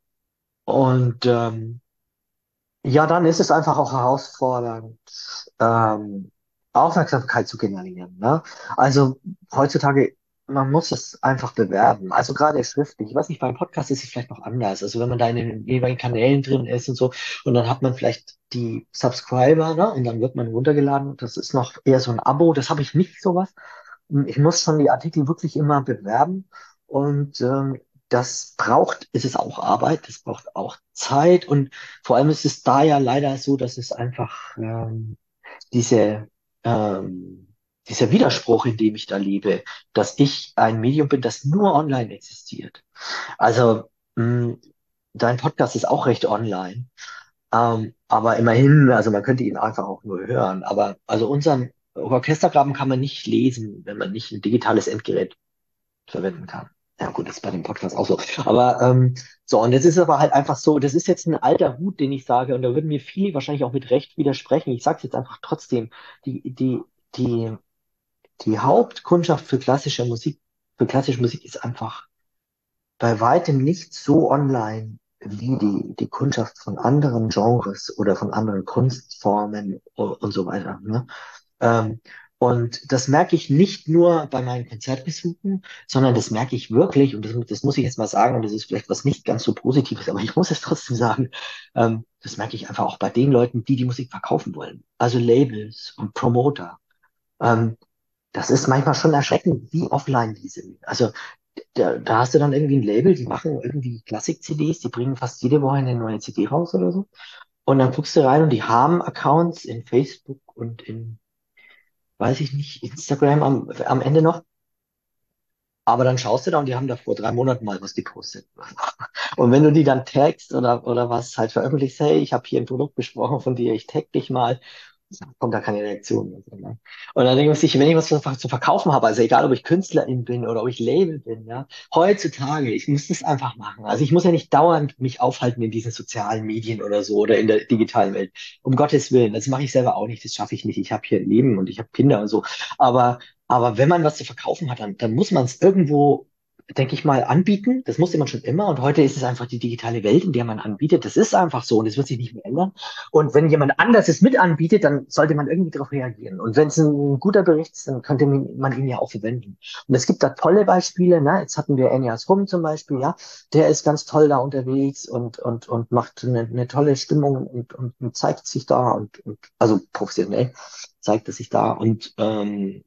und ähm, ja, dann ist es einfach auch herausfordernd, ähm, Aufmerksamkeit zu generieren. Ne? Also heutzutage, man muss es einfach bewerben. Also gerade schriftlich. Ich weiß nicht, beim Podcast ist es vielleicht noch anders. Also wenn man da in den jeweiligen Kanälen drin ist und so, und dann hat man vielleicht die Subscriber, ne? Und dann wird man runtergeladen. Das ist noch eher so ein Abo. Das habe ich nicht sowas. Ich muss schon die Artikel wirklich immer bewerben. Und ähm, das braucht, es ist auch Arbeit, das braucht auch Zeit und vor allem ist es da ja leider so, dass es einfach ähm, diese, ähm, dieser Widerspruch, in dem ich da lebe, dass ich ein Medium bin, das nur online existiert. Also mh, dein Podcast ist auch recht online, ähm, aber immerhin, also man könnte ihn einfach auch nur hören. Aber also unseren Orchestergraben kann man nicht lesen, wenn man nicht ein digitales Endgerät verwenden kann. Ja gut, das ist bei dem Podcast auch so. Aber ähm, so, und jetzt ist aber halt einfach so, das ist jetzt ein alter Hut, den ich sage, und da würden mir viele wahrscheinlich auch mit Recht widersprechen. Ich sage es jetzt einfach trotzdem, die, die, die, die Hauptkundschaft für klassische Musik für klassische Musik ist einfach bei weitem nicht so online wie die, die Kundschaft von anderen Genres oder von anderen Kunstformen u- und so weiter. Ne? Ähm, und das merke ich nicht nur bei meinen Konzertbesuchen, sondern das merke ich wirklich, und das, das muss ich jetzt mal sagen, und das ist vielleicht was nicht ganz so Positives, aber ich muss es trotzdem sagen, ähm, das merke ich einfach auch bei den Leuten, die die Musik verkaufen wollen. Also Labels und Promoter. Ähm, Das ist manchmal schon erschreckend, wie offline die sind. Also da, da hast du dann irgendwie ein Label, die machen irgendwie Klassik-C Ds, die bringen fast jede Woche eine neue C D raus oder so. Und dann guckst du rein und die haben Accounts in Facebook und in, weiß ich nicht, Instagram am, am Ende noch. Aber dann schaust du da und die haben da vor drei Monaten mal was gepostet. Und wenn du die dann tagst oder, oder was halt veröffentlichst, hey, ich habe hier ein Produkt besprochen von dir, ich tag dich mal, kommt da keine Reaktion. Und so, ne? Und dann denke ich, wenn ich was zu, zu verkaufen habe, also egal, ob ich Künstlerin bin oder ob ich Label bin, ja, heutzutage, ich muss das einfach machen. Also ich muss ja nicht dauernd mich aufhalten in diesen sozialen Medien oder so oder in der digitalen Welt. Um Gottes Willen, das mache ich selber auch nicht, das schaffe ich nicht. Ich habe hier ein Leben und ich habe Kinder und so. Aber, aber wenn man was zu verkaufen hat, dann, dann muss man es irgendwo, denke ich mal, anbieten. Das musste man schon immer. Und heute ist es einfach die digitale Welt, in der man anbietet. Das ist einfach so und das wird sich nicht mehr ändern. Und wenn jemand anders es mit anbietet, dann sollte man irgendwie darauf reagieren. Und wenn es ein guter Bericht ist, dann könnte man ihn ja auch verwenden. Und es gibt da tolle Beispiele. Ne? Jetzt hatten wir Enyas Rum zum Beispiel. Ja, der ist ganz toll da unterwegs und und und macht eine, eine tolle Stimmung und, und, und zeigt sich da und, und also professionell zeigt es sich da und ähm,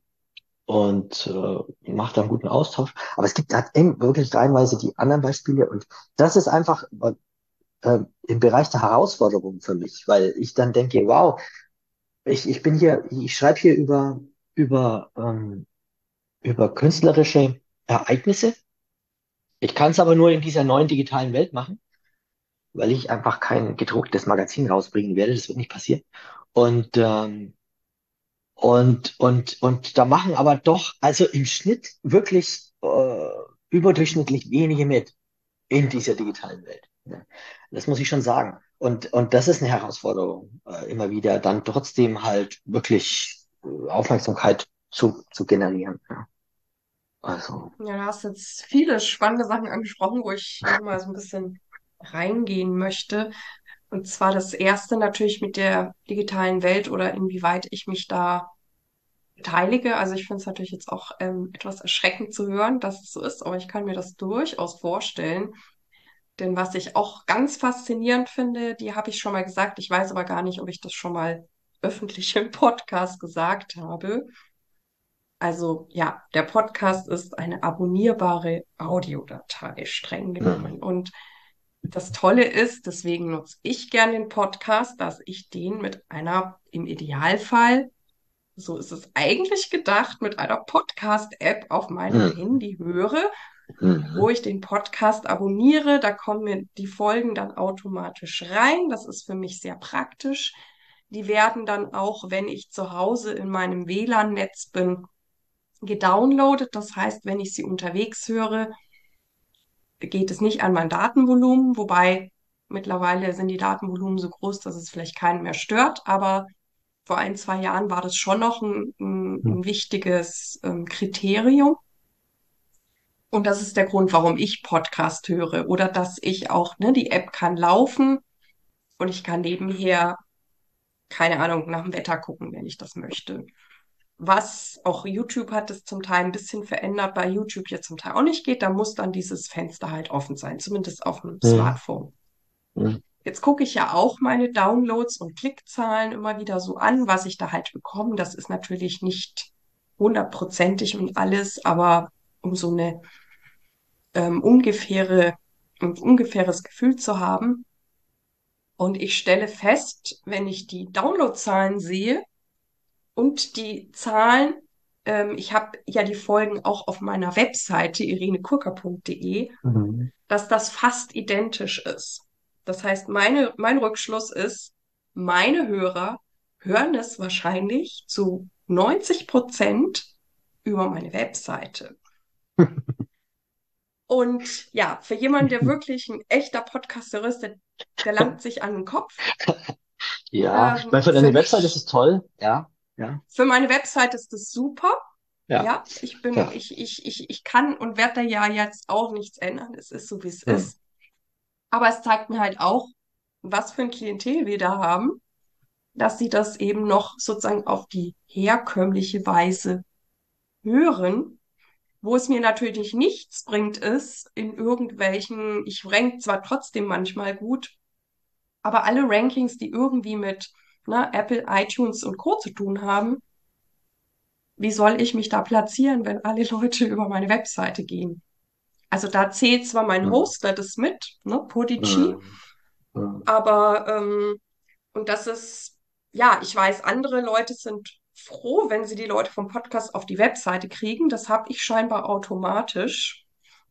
und äh, macht da einen guten Austausch. Aber es gibt halt eben wirklich reihenweise die anderen Beispiele und das ist einfach äh, im Bereich der Herausforderung für mich, weil ich dann denke, wow, ich, ich bin hier, ich schreibe hier über, über, ähm, über künstlerische Ereignisse. Ich kann es aber nur in dieser neuen digitalen Welt machen, weil ich einfach kein gedrucktes Magazin rausbringen werde. Das wird nicht passieren. Und, ähm, und, und, und da machen aber doch, also im Schnitt wirklich äh, überdurchschnittlich wenige mit in dieser digitalen Welt. Ja. Das muss ich schon sagen. Und, und das ist eine Herausforderung, äh, immer wieder dann trotzdem halt wirklich äh, Aufmerksamkeit zu, zu generieren. Ja. Also, Ja, du hast jetzt viele spannende Sachen angesprochen, wo ich nochmal so ein bisschen reingehen möchte. Und zwar das erste natürlich mit der digitalen Welt oder inwieweit ich mich da beteilige. Also ich finde es natürlich jetzt auch ähm, etwas erschreckend zu hören, dass es so ist, aber ich kann mir das durchaus vorstellen. Denn was ich auch ganz faszinierend finde, die habe ich schon mal gesagt, ich weiß aber gar nicht, ob ich das schon mal öffentlich im Podcast gesagt habe. Also ja, der Podcast ist eine abonnierbare Audiodatei, streng hm, genommen. Und das Tolle ist, deswegen nutze ich gern den Podcast, dass ich den mit einer, im Idealfall, so ist es eigentlich gedacht, mit einer Podcast-App auf meinem hm, Handy höre, hm, wo ich den Podcast abonniere. Da kommen mir die Folgen dann automatisch rein. Das ist für mich sehr praktisch. Die werden dann auch, wenn ich zu Hause in meinem W L A N-Netz bin, gedownloadet. Das heißt, wenn ich sie unterwegs höre, geht es nicht an mein Datenvolumen, wobei mittlerweile sind die Datenvolumen so groß, dass es vielleicht keinen mehr stört, aber vor ein, zwei Jahren war das schon noch ein, ein, hm, ein wichtiges ähm, Kriterium. Und das ist der Grund, warum ich Podcast höre oder dass ich auch, ne, die App kann laufen und ich kann nebenher, keine Ahnung, nach dem Wetter gucken, wenn ich das möchte. Was auch YouTube hat es zum Teil ein bisschen verändert, bei YouTube jetzt zum Teil auch nicht geht, da muss dann dieses Fenster halt offen sein, zumindest auf dem hm, Smartphone. hm, Jetzt gucke ich ja auch meine Downloads und Klickzahlen immer wieder so an, was ich da halt bekomme. Das ist natürlich nicht hundertprozentig und alles, aber um so eine ähm, ungefähre, ein ungefähres Gefühl zu haben. Und ich stelle fest, wenn ich die Downloadzahlen sehe, und die Zahlen, ähm, ich habe ja die Folgen auch auf meiner Webseite irenekurka punkt de, hm. dass das fast identisch ist. Das heißt, meine, mein Rückschluss ist, meine Hörer hören es wahrscheinlich zu neunzig Prozent über meine Webseite. Und ja, für jemanden, der wirklich ein echter Podcaster ist, der, der langt sich an den Kopf. Ja, ich Ähm, meine, für für deine Website ist mich, es toll. Ja, ja. für meine Website ist das super. Ja, Ja, ich bin, klar. ich, ich, ich, ich kann und werde da ja jetzt auch nichts ändern. Es ist so, wie es Hm. ist. Aber es zeigt mir halt auch, was für ein Klientel wir da haben, dass sie das eben noch sozusagen auf die herkömmliche Weise hören. Wo es mir natürlich nichts bringt, ist in irgendwelchen, ich rank zwar trotzdem manchmal gut, aber alle Rankings, die irgendwie mit ne, Apple, iTunes und Co. zu tun haben, wie soll ich mich da platzieren, wenn alle Leute über meine Webseite gehen? Also da zählt zwar mein Hm. Hoster das mit, ne, Podigy, Hm. Hm. aber ähm, und das ist, ja, ich weiß, andere Leute sind froh, wenn sie die Leute vom Podcast auf die Webseite kriegen. Das habe ich scheinbar automatisch.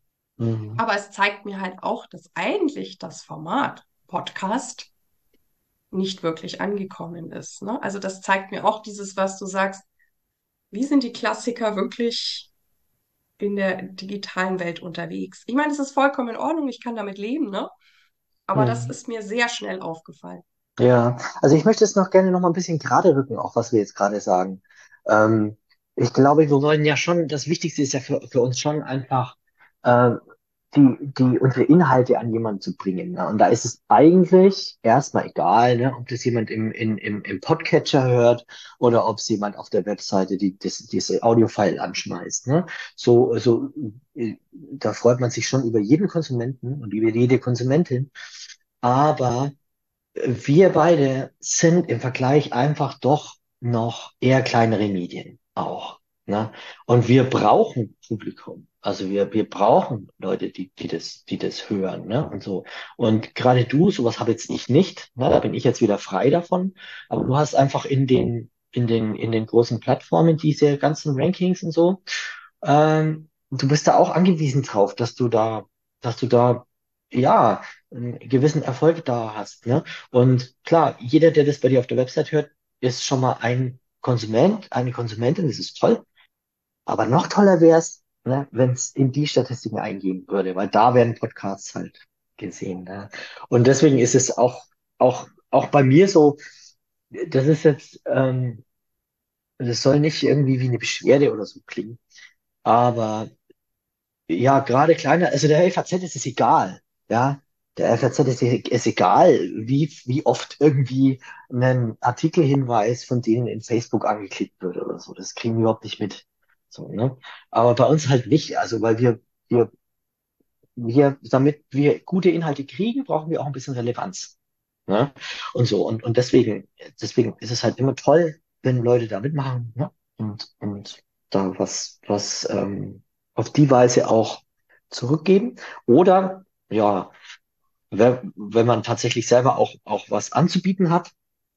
Hm. Aber es zeigt mir halt auch, dass eigentlich das Format Podcast nicht wirklich angekommen ist. Ne? Also das zeigt mir auch dieses, was du sagst, wie sind die Klassiker wirklich in der digitalen Welt unterwegs? Ich meine, es ist vollkommen in Ordnung, ich kann damit leben, ne? Aber das Hm. ist mir sehr schnell aufgefallen. Ja, also ich möchte es noch gerne noch mal ein bisschen gerade rücken, auch was wir jetzt gerade sagen. Ähm, Ich glaube, wir wollen ja schon, das Wichtigste ist ja für, für uns schon einfach, äh, die, die, unsere Inhalte an jemanden zu bringen. Ne? Und da ist es eigentlich erstmal egal, ne, ob das jemand im, in, im, im Podcatcher hört oder ob es jemand auf der Webseite die, das, diese Audiofile anschmeißt. Ne? So, so, äh, da freut man sich schon über jeden Konsumenten und über jede Konsumentin. Aber wir beide sind im Vergleich einfach doch noch eher kleinere Medien auch. Ne? Und wir brauchen Publikum. Also wir, wir brauchen Leute, die, die das, die das hören, ne? Und so. Und gerade du, sowas habe jetzt ich nicht, ne? Da bin ich jetzt wieder frei davon. Aber du hast einfach in den, in den, in den großen Plattformen diese ganzen Rankings und so. Ähm, du bist da auch angewiesen drauf, dass du da, dass du da, ja, einen gewissen Erfolg da hast, ne? Und klar, jeder, der das bei dir auf der Website hört, ist schon mal ein Konsument, eine Konsumentin, das ist toll. Aber noch toller wäre es, ne, wenn es in die Statistiken eingehen würde, weil da werden Podcasts halt gesehen. Ne? Und deswegen ist es auch, auch, auch bei mir so, das ist jetzt, ähm, das soll nicht irgendwie wie eine Beschwerde oder so klingen. Aber ja, gerade kleiner, also der F A Z ist es egal, ja. Der F A Z ist es egal, wie, wie oft irgendwie ein Artikelhinweis von denen in Facebook angeklickt wird oder so. Das kriegen wir überhaupt nicht mit. So, ne? Aber bei uns halt nicht. Also, weil wir, wir, wir, damit wir gute Inhalte kriegen, brauchen wir auch ein bisschen Relevanz. Ne? Und so. Und, und deswegen, deswegen ist es halt immer toll, wenn Leute da mitmachen, ne? Und, und da was, was ähm, auf die Weise auch zurückgeben. Oder ja, wenn, wenn man tatsächlich selber auch, auch was anzubieten hat,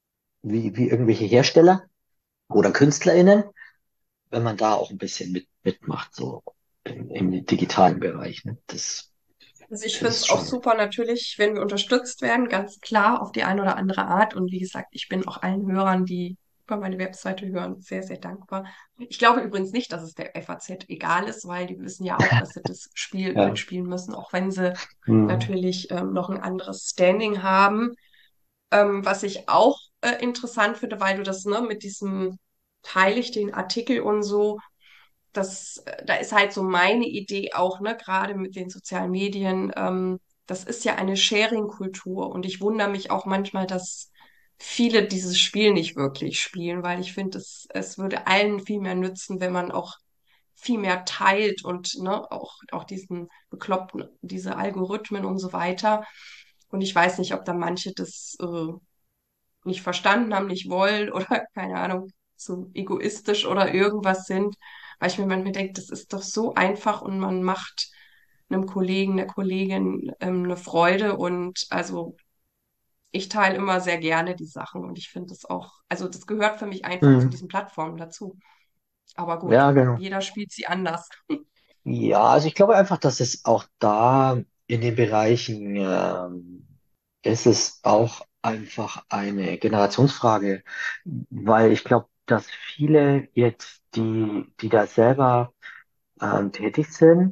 wie, wie irgendwelche Hersteller oder KünstlerInnen, wenn man da auch ein bisschen mit, mitmacht, so im, im digitalen Bereich. Ne? Das, Also ich das finde es ist auch schon. super natürlich, wenn wir unterstützt werden, ganz klar auf die eine oder andere Art. Und wie gesagt, ich bin auch allen Hörern, die über meine Webseite hören, sehr, sehr dankbar. Ich glaube übrigens nicht, dass es der F A Z egal ist, weil die wissen ja auch, dass sie das Spiel Ja. mitspielen müssen, auch wenn sie Hm. natürlich ähm, noch ein anderes Standing haben. Ähm, was ich auch äh, interessant finde, weil du das ne, mit diesem teile ich den Artikel und so, das, äh, da ist halt so meine Idee auch, ne, gerade mit den sozialen Medien, ähm, das ist ja eine Sharing-Kultur und ich wundere mich auch manchmal, dass viele dieses Spiel nicht wirklich spielen, weil ich finde, es, es würde allen viel mehr nützen, wenn man auch viel mehr teilt und ne, auch, auch diesen bekloppten, diese Algorithmen und so weiter. Und ich weiß nicht, ob da manche das äh, nicht verstanden haben, nicht wollen oder keine Ahnung, zu egoistisch oder irgendwas sind, weil ich mir manchmal denke, das ist doch so einfach und man macht einem Kollegen, der Kollegin ähm, eine Freude und also ich teile immer sehr gerne die Sachen und ich finde das auch, also das gehört für mich einfach zu Hm. diesen Plattformen dazu. Aber gut, Ja, genau. jeder spielt sie anders. Ja, also ich glaube einfach, dass es auch da in den Bereichen ähm, ist es auch einfach eine Generationsfrage, weil ich glaube, dass viele jetzt, die, die da selber ähm, tätig sind,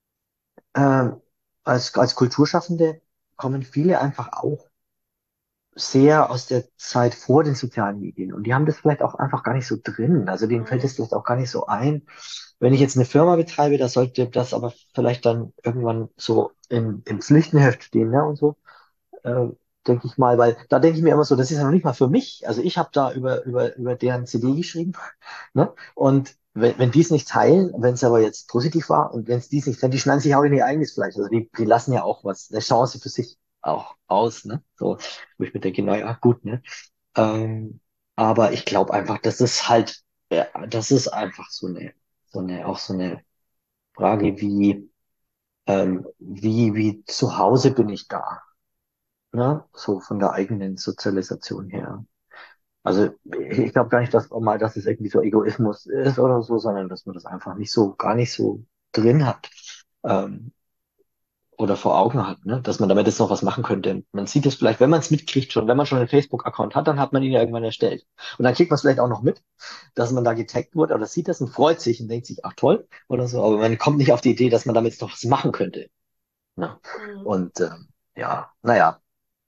ähm, als, als Kulturschaffende, kommen viele einfach auch sehr aus der Zeit vor den sozialen Medien und die haben das vielleicht auch einfach gar nicht so drin. Also denen fällt Mhm. es vielleicht auch gar nicht so ein. Wenn ich jetzt eine Firma betreibe, da sollte das aber vielleicht dann irgendwann so im, im Pflichtenheft stehen, ne, und so, äh, denke ich mal, weil da denke ich mir immer so, das ist ja noch nicht mal für mich. Also ich habe da über, über, über deren C D geschrieben, ne? Und wenn, wenn die es nicht teilen, wenn es aber jetzt positiv war und wenn es dies nicht teilen, die schneiden sich auch in ihr eigenes Fleisch. Also die, die lassen ja auch was, eine Chance für sich auch aus, ne? So, wo ich mir denke, naja, gut, ne? Ähm, aber ich glaube einfach, das ist halt, ja, das ist einfach so eine, so eine, auch so eine Frage wie, ähm, wie, wie zu Hause bin ich da? Ne? So von der eigenen Sozialisation her. Also ich glaube gar nicht, dass mal, dass es irgendwie so Egoismus ist oder so, sondern dass man das einfach nicht so, gar nicht so drin hat. Ähm, oder vor Augen hat, ne? Dass man damit jetzt noch was machen könnte. Man sieht es vielleicht, wenn man es mitkriegt schon, wenn man schon einen Facebook-Account hat, dann hat man ihn ja irgendwann erstellt. Und dann kriegt man es vielleicht auch noch mit, dass man da getaggt wurde oder sieht das und freut sich und denkt sich, ach toll oder so, aber man kommt nicht auf die Idee, dass man damit jetzt noch was machen könnte. Ne? Mhm. Und ähm, ja, naja,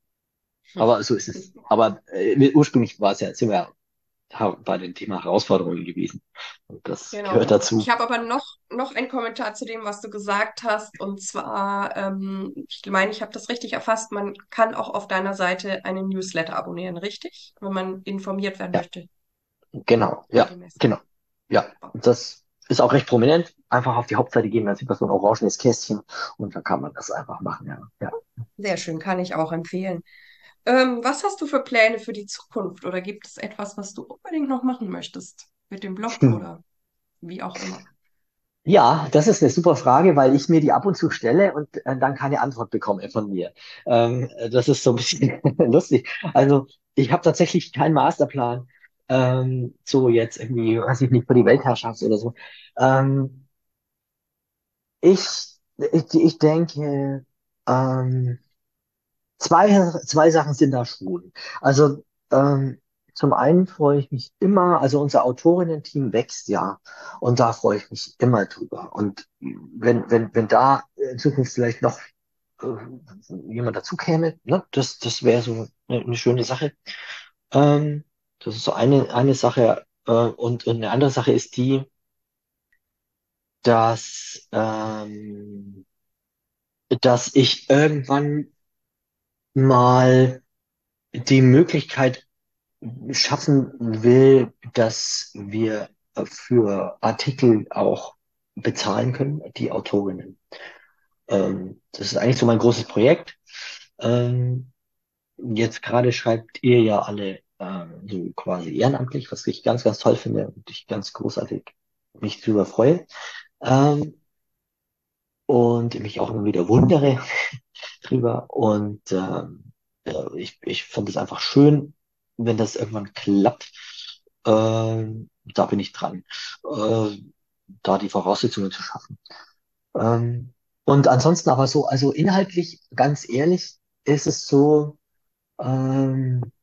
aber so ist es. Aber äh, ursprünglich war es ja, sind wir ja ha- bei dem Thema Herausforderungen gewesen. Und das Genau. gehört dazu. Ich habe aber noch, noch einen Kommentar zu dem, was du gesagt hast. Und zwar, ähm, ich meine, ich habe das richtig erfasst. Man kann auch auf deiner Seite einen Newsletter abonnieren, richtig? Wenn man informiert werden Ja, möchte, genau, ja, regelmäßig. genau. Ja, das ist auch recht prominent. Einfach auf die Hauptseite gehen, dann sieht man so ein orangenes Kästchen und dann kann man das einfach machen, ja. Ja. Sehr schön, kann ich auch empfehlen. Ähm, was hast du für Pläne für die Zukunft? Oder gibt es etwas, was du unbedingt noch machen möchtest mit dem Blog Hm. oder wie auch immer? Ja, das ist eine super Frage, weil ich mir die ab und zu stelle und äh, dann keine Antwort bekomme von mir. Ähm, das ist so ein bisschen lustig. Also ich habe tatsächlich keinen Masterplan, ähm, so jetzt irgendwie, weiß ich nicht, für die Weltherrschaft oder so. Ähm, ich, ich, ich denke, ähm, Zwei, zwei Sachen sind da schon. Also ähm, zum einen freue ich mich immer, also unser Autorinnen-Team wächst ja und da freue ich mich immer drüber. Und wenn, wenn, wenn da in Zukunft vielleicht noch äh, jemand dazu käme, ne, das, das wäre so eine, eine schöne Sache. Ähm, das ist so eine, eine Sache. Äh, und, und eine andere Sache ist die, dass, ähm, dass ich irgendwann mal die Möglichkeit schaffen will, dass wir für Artikel auch bezahlen können, die Autorinnen. Ähm, das ist eigentlich so mein großes Projekt. Ähm, jetzt gerade schreibt ihr ja alle ähm, so quasi ehrenamtlich, was ich ganz, ganz toll finde und ich ganz großartig mich drüber freue. Ähm, und mich auch immer wieder wundere drüber. Und ähm, ja, ich, ich finde es einfach schön, wenn das irgendwann klappt. Ähm, da bin ich dran, äh, da die Voraussetzungen zu schaffen. Ähm, und ansonsten aber so, also inhaltlich, ganz ehrlich, ist es so, ähm,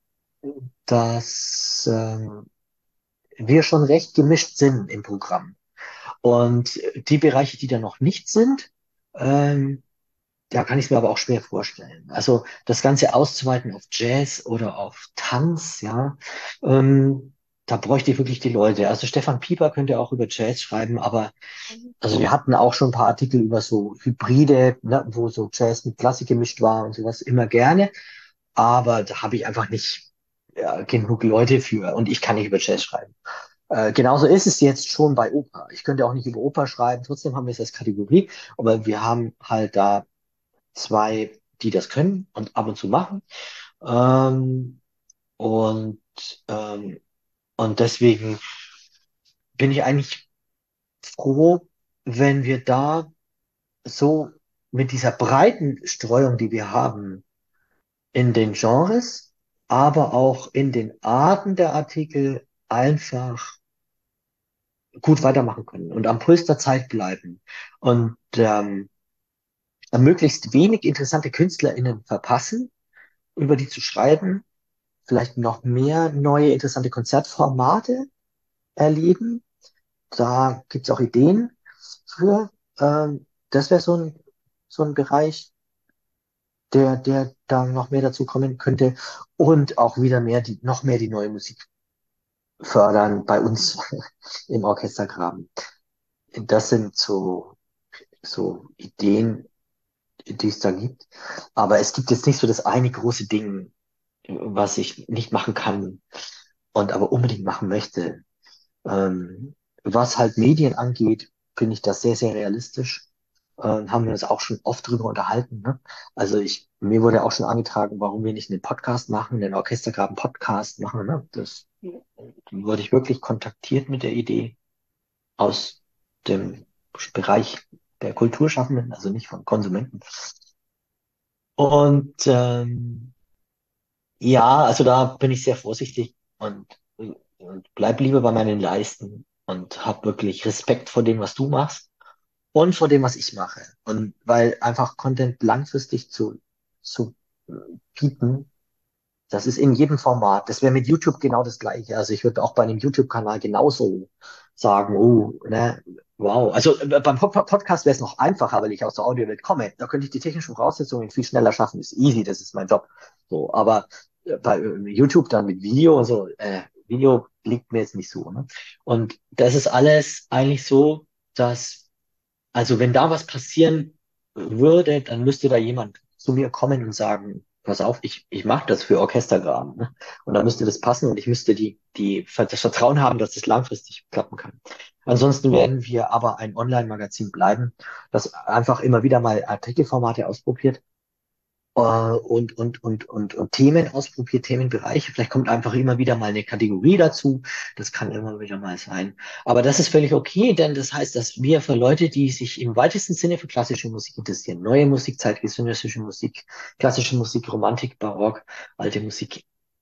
dass ähm, wir schon recht gemischt sind im Programm. Und die Bereiche, die da noch nicht sind, ähm, da kann ich es mir aber auch schwer vorstellen. Also das Ganze auszuweiten auf Jazz oder auf Tanz, ja, ähm, da bräuchte ich wirklich die Leute. Also Stefan Pieper könnte auch über Jazz schreiben, aber also wir hatten auch schon ein paar Artikel über so Hybride, ne, wo so Jazz mit Klassik gemischt war und sowas immer gerne, aber da habe ich einfach nicht ja, genug Leute für und ich kann nicht über Jazz schreiben. Äh, genauso ist es jetzt schon bei Oper. Ich könnte auch nicht über Oper schreiben, trotzdem haben wir es als Kategorie, aber wir haben halt da zwei, die das können und ab und zu machen. Ähm, und, ähm, und deswegen bin ich eigentlich froh, wenn wir da so mit dieser breiten Streuung, die wir haben, in den Genres, aber auch in den Arten der Artikel einfach gut weitermachen können und am Puls der Zeit bleiben und ähm, möglichst wenig interessante KünstlerInnen verpassen, über die zu schreiben, vielleicht noch mehr neue interessante Konzertformate erleben. Da gibt's auch Ideen für. Ähm, das wäre so ein, so ein Bereich. der, der da noch mehr dazu kommen könnte und auch wieder mehr die, noch mehr die neue Musik fördern bei uns im Orchestergraben. Das sind so, so Ideen, die es da gibt. Aber es gibt jetzt nicht so das eine große Ding, was ich nicht machen kann und aber unbedingt machen möchte. Ähm, Was halt Medien angeht, finde ich das sehr, sehr realistisch. Ähm, haben wir uns auch schon oft drüber unterhalten, ne? Also ich, mir wurde auch schon angetragen, warum wir nicht einen Podcast machen, einen Orchestergraben-Podcast machen, ne? Das wurde ich wirklich kontaktiert mit der Idee aus dem Bereich der Kulturschaffenden, also nicht von Konsumenten. Und ähm, ja, also da bin ich sehr vorsichtig und, und bleib lieber bei meinen Leisten und hab wirklich Respekt vor dem, was du machst und vor dem, was ich mache. Und weil einfach Content langfristig zu, zu äh, bieten, das ist in jedem Format. Das wäre mit YouTube genau das Gleiche. Also ich würde auch bei einem YouTube-Kanal genauso sagen, oh, ne, wow. Also äh, beim Pod Podcast wäre es noch einfacher, weil ich aus der Audiowelt komme. Da könnte ich die technischen Voraussetzungen viel schneller schaffen. Ist easy, das ist mein Job. So, aber äh, bei äh, YouTube dann mit Video und so, äh, Video liegt mir jetzt nicht so. Ne? Und das ist alles eigentlich so, dass also wenn da was passieren würde, dann müsste da jemand zu mir kommen und sagen, pass auf, ich, ich mache das für Orchestergraben. Ne? Und da müsste das passen und ich müsste die, die, das Vertrauen haben, dass das langfristig klappen kann. Ansonsten werden wir aber ein Online-Magazin bleiben, das einfach immer wieder mal Artikelformate ausprobiert äh, und, und, und, und, und Themen ausprobiert, Themenbereiche. Vielleicht kommt einfach immer wieder mal eine Kategorie dazu. Das kann immer wieder mal sein. Aber das ist völlig okay, denn das heißt, dass wir für Leute, die sich im weitesten Sinne für klassische Musik interessieren, neue Musik, zeitgenössische Musik, klassische Musik, Romantik, Barock, alte Musik,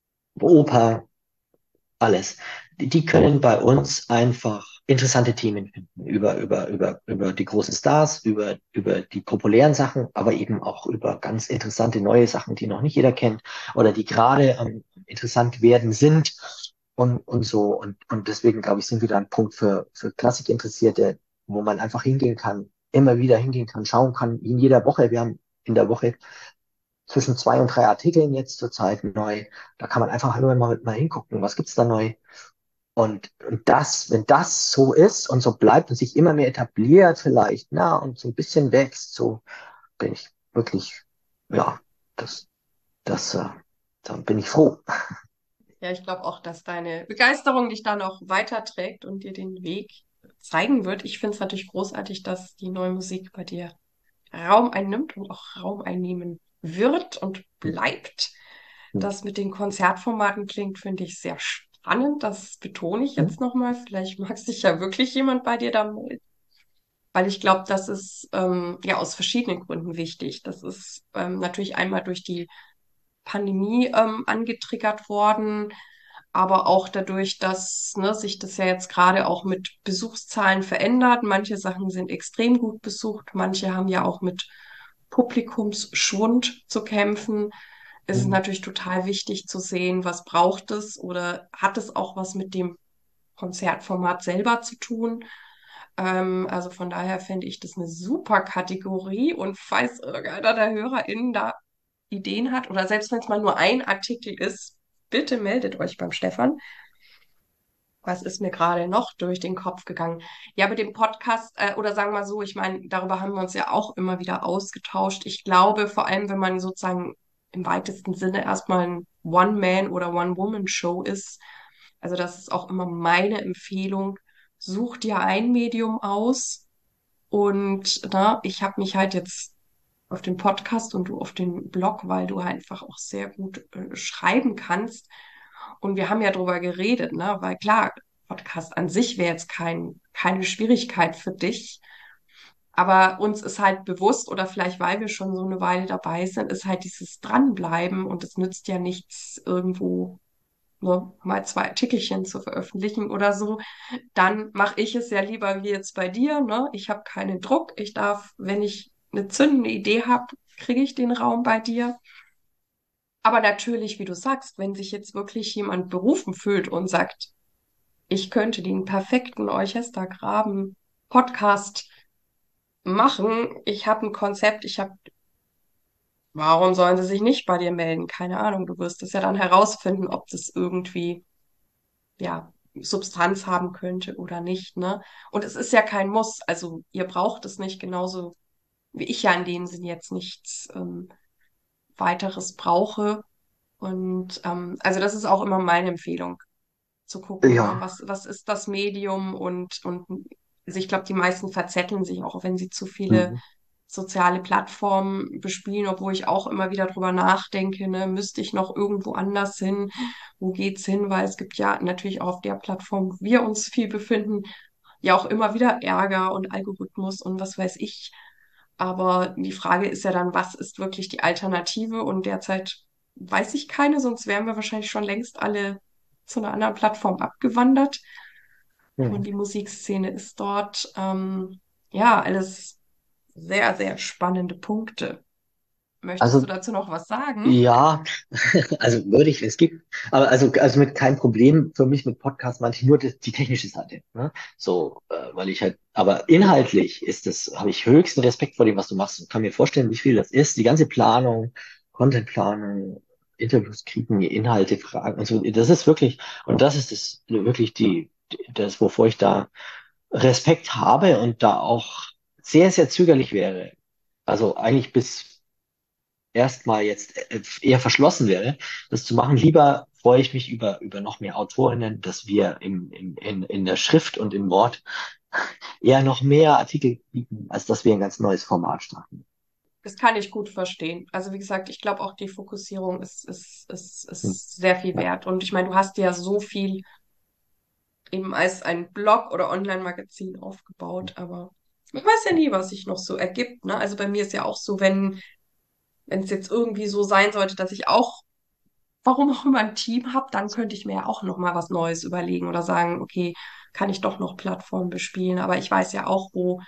Oper, alles. Die, die können bei uns einfach interessante Themen finden über, über, über, über die großen Stars, über, über die populären Sachen, aber eben auch über ganz interessante neue Sachen, die noch nicht jeder kennt oder die gerade am interessant werden sind und, und so. Und, und deswegen, glaube ich, sind wir da ein Punkt für, für Klassikinteressierte, wo man einfach hingehen kann, immer wieder hingehen kann, schauen kann, in jeder Woche. Wir haben in der Woche zwischen zwei und drei Artikeln jetzt zurzeit neu. Da kann man einfach nur mal, mal hingucken, was gibt's da neu. Und, und das, wenn das so ist und so bleibt und sich immer mehr etabliert vielleicht, na, und so ein bisschen wächst, so bin ich wirklich, ja, das, das, äh, da bin ich froh. Ja, ich glaube auch, dass deine Begeisterung dich da noch weiterträgt und dir den Weg zeigen wird. Ich finde es natürlich großartig, dass die neue Musik bei dir Raum einnimmt und auch Raum einnehmen wird und bleibt. Das mit den Konzertformaten klingt, finde ich, sehr spannend. Das betone ich jetzt nochmal. Vielleicht mag sich ja wirklich jemand bei dir da melden. Weil ich glaube, das ist ähm, ja aus verschiedenen Gründen wichtig. Das ist ähm, natürlich einmal durch die Pandemie ähm, angetriggert worden, aber auch dadurch, dass ne, sich das ja jetzt gerade auch mit Besuchszahlen verändert. Manche Sachen sind extrem gut besucht, manche haben ja auch mit Publikumsschwund zu kämpfen. Es ist natürlich total wichtig zu sehen, was braucht es oder hat es auch was mit dem Konzertformat selber zu tun. Ähm, also von daher fände ich das eine super Kategorie und falls irgendeiner der HörerInnen da Ideen hat oder selbst wenn es mal nur ein Artikel ist, bitte meldet euch beim Stefan. Was ist mir gerade noch durch den Kopf gegangen? Ja, mit dem Podcast, äh, oder sagen wir mal so, ich meine, darüber haben wir uns ja auch immer wieder ausgetauscht. Ich glaube, vor allem, wenn man sozusagen im weitesten Sinne erstmal ein One-Man- oder One-Woman-Show ist, also das ist auch immer meine Empfehlung, such dir ein Medium aus und na, ich habe mich halt jetzt auf den Podcast und du auf den Blog, weil du einfach auch sehr gut äh, schreiben kannst. Und wir haben ja drüber geredet, ne? Weil klar, Podcast an sich wäre jetzt kein, keine Schwierigkeit für dich. Aber uns ist halt bewusst, oder vielleicht weil wir schon so eine Weile dabei sind, ist halt dieses Dranbleiben und es nützt ja nichts, irgendwo nur mal zwei Artikelchen zu veröffentlichen oder so. Dann mache ich es ja lieber wie jetzt bei dir, ne? Ich habe keinen Druck. Ich darf, wenn ich eine zündende Idee habe, kriege ich den Raum bei dir. Aber natürlich, wie du sagst, wenn sich jetzt wirklich jemand berufen fühlt und sagt, ich könnte den perfekten Orchestergraben Podcast machen, ich habe ein Konzept, ich habe warum sollen sie sich nicht bei dir melden? Keine Ahnung, du wirst es ja dann herausfinden, ob das irgendwie, ja, Substanz haben könnte oder nicht, ne? Und es ist ja kein Muss, also ihr braucht es nicht, genauso wie ich ja in dem Sinn jetzt nichts ähm, weiteres brauche. Und ähm, also das ist auch immer meine Empfehlung, zu gucken, ne? Ja. Was, was ist das Medium und, und also ich glaube, die meisten verzetteln sich auch, wenn sie zu viele Mhm. soziale Plattformen bespielen, obwohl ich auch immer wieder drüber nachdenke, ne, müsste ich noch irgendwo anders hin? Wo geht's hin? Weil es gibt ja natürlich auch auf der Plattform, wo wir uns viel befinden, ja auch immer wieder Ärger und Algorithmus und was weiß ich. Aber die Frage ist ja dann, was ist wirklich die Alternative? Und derzeit weiß ich keine, sonst wären wir wahrscheinlich schon längst alle zu einer anderen Plattform abgewandert. Und Mhm. die Musikszene ist dort, ähm, ja, alles sehr, sehr spannende Punkte. Möchtest du Also dazu noch was sagen? ja, also würde ich, es gibt, aber also, also mit kein Problem für mich mit Podcast meinte ich nur die, die technische Seite, ne? So, äh, weil ich halt, aber inhaltlich ist das, habe ich höchsten Respekt vor dem, was du machst und kann mir vorstellen, wie viel das ist, die ganze Planung, Contentplanung, Interviews kriegen, Inhalte, Fragen und so, das ist wirklich, und das ist das wirklich die, die- das, wovor ich da Respekt habe und da auch sehr, sehr zögerlich wäre. Also eigentlich bis erstmal jetzt äh, eher verschlossen wäre, das zu machen. Lieber freue ich mich über, über noch mehr Autorinnen, dass wir im, im, in, in der Schrift und im Wort eher noch mehr Artikel bieten, als dass wir ein ganz neues Format starten. Das kann ich gut verstehen. Also wie gesagt, ich glaube auch die Fokussierung ist, ist, ist, Hm. ist sehr viel Ja. wert. Und ich meine, du hast ja so viel eben als ein Blog oder Online-Magazin aufgebaut, aber man weiß ja nie, was sich noch so ergibt, ne? Also bei mir ist ja auch so, wenn, wenn es jetzt irgendwie so sein sollte, dass ich auch, warum auch immer ein Team habe, dann könnte ich mir ja auch noch mal was Neues überlegen oder sagen, okay, kann ich doch noch Plattformen bespielen. Aber ich weiß ja auch, wo,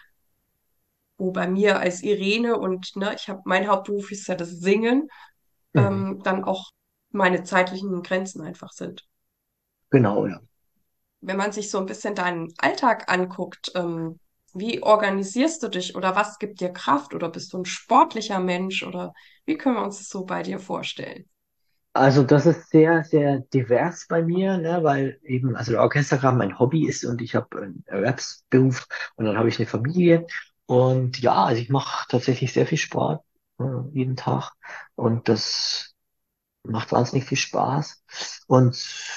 wo bei mir als Irene und ne, ich habe mein Hauptberuf ist ja das Singen, Mhm. ähm, dann auch meine zeitlichen Grenzen einfach sind. Genau, ja. Wenn man sich so ein bisschen deinen Alltag anguckt, ähm, wie organisierst du dich oder was gibt dir Kraft oder bist du ein sportlicher Mensch oder wie können wir uns das so bei dir vorstellen? Also das ist sehr, sehr divers bei mir, ne, weil eben, also der Orchestergraben mein Hobby ist und ich habe einen Erwerbsberuf und dann habe ich eine Familie und ja, also ich mache tatsächlich sehr viel Sport, äh, jeden Tag und das macht wahnsinnig viel Spaß. Und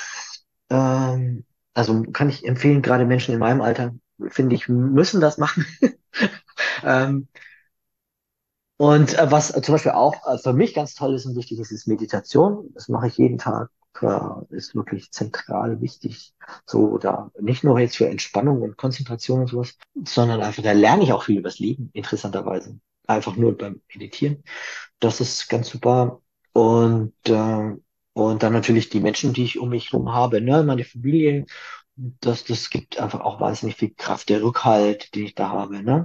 ähm, also kann ich empfehlen, gerade Menschen in meinem Alter, finde ich, müssen das machen. Ähm, und äh, was äh, zum Beispiel auch äh, für mich ganz toll ist und wichtig ist, ist Meditation. Das mache ich jeden Tag. Äh, ist wirklich zentral wichtig. So da nicht nur jetzt für Entspannung und Konzentration und sowas, sondern einfach, da lerne ich auch viel übers Leben, interessanterweise. Einfach nur beim Meditieren. Das ist ganz super. Und, äh, und dann natürlich die Menschen, die ich um mich herum habe, ne, meine Familie. Das, das gibt einfach auch wahnsinnig viel Kraft, der Rückhalt, den ich da habe, ne?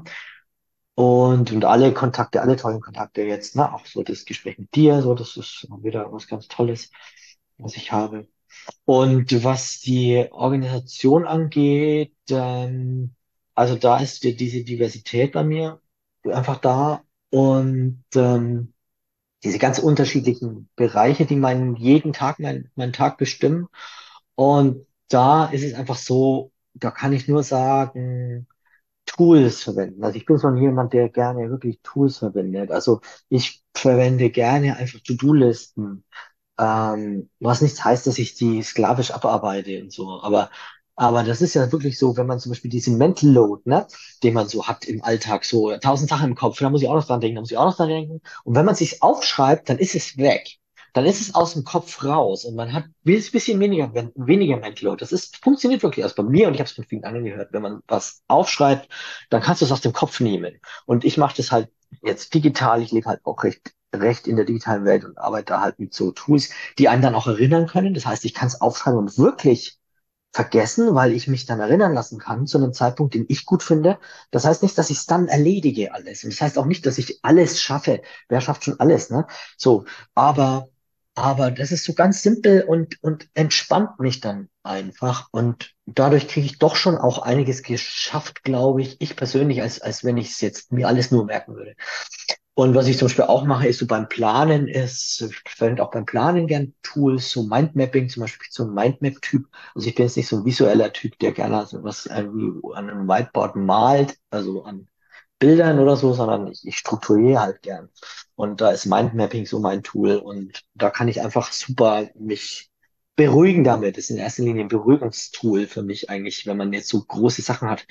Und, und alle Kontakte, alle tollen Kontakte jetzt, ne? Auch so das Gespräch mit dir, so, das ist wieder was ganz Tolles, was ich habe. Und was die Organisation angeht, ähm, also da ist die, diese Diversität bei mir einfach da und ähm, diese ganz unterschiedlichen Bereiche, die meinen jeden Tag, mein, meinen Tag bestimmen. Und da ist es einfach so, da kann ich nur sagen, Tools verwenden. Also ich bin so jemand, der gerne wirklich Tools verwendet. Also ich verwende gerne einfach To-Do-Listen, ähm, was nichts heißt, dass ich die sklavisch abarbeite und so. Aber, aber das ist ja wirklich so, wenn man zum Beispiel diesen Mental Load, ne, den man so hat im Alltag, so tausend Sachen im Kopf, da muss ich auch noch dran denken, da muss ich auch noch dran denken. Und wenn man es sich aufschreibt, dann ist es weg. Dann ist es aus dem Kopf raus und man hat ein bisschen weniger, weniger Mental Load. Das ist, funktioniert wirklich aus bei mir und ich habe es von vielen anderen gehört. Wenn man was aufschreibt, dann kannst du es aus dem Kopf nehmen. Und ich mache das halt jetzt digital. Ich lebe halt auch recht recht in der digitalen Welt und arbeite da halt mit so Tools, die einen dann auch erinnern können. Das heißt, ich kann es aufschreiben und wirklich vergessen, weil ich mich dann erinnern lassen kann zu einem Zeitpunkt, den ich gut finde. Das heißt nicht, dass ich es dann erledige alles. Und das heißt auch nicht, dass ich alles schaffe. Wer schafft schon alles, ne? So, aber, aber das ist so ganz simpel und, und entspannt mich dann einfach. Und dadurch kriege ich doch schon auch einiges geschafft, glaube ich, ich persönlich, als, als wenn ich es jetzt mir alles nur merken würde. Und was ich zum Beispiel auch mache, ist so beim Planen ist, ich verwende auch beim Planen gern Tools, so Mindmapping, zum Beispiel so ein Mindmap-Typ. Also ich bin jetzt nicht so ein visueller Typ, der gerne so was irgendwie an einem Whiteboard malt, also an Bildern oder so, sondern ich, ich strukturiere halt gern. Und da ist Mindmapping so mein Tool und da kann ich einfach super mich beruhigen damit. Das ist in erster Linie ein Beruhigungstool für mich eigentlich, wenn man jetzt so große Sachen hat.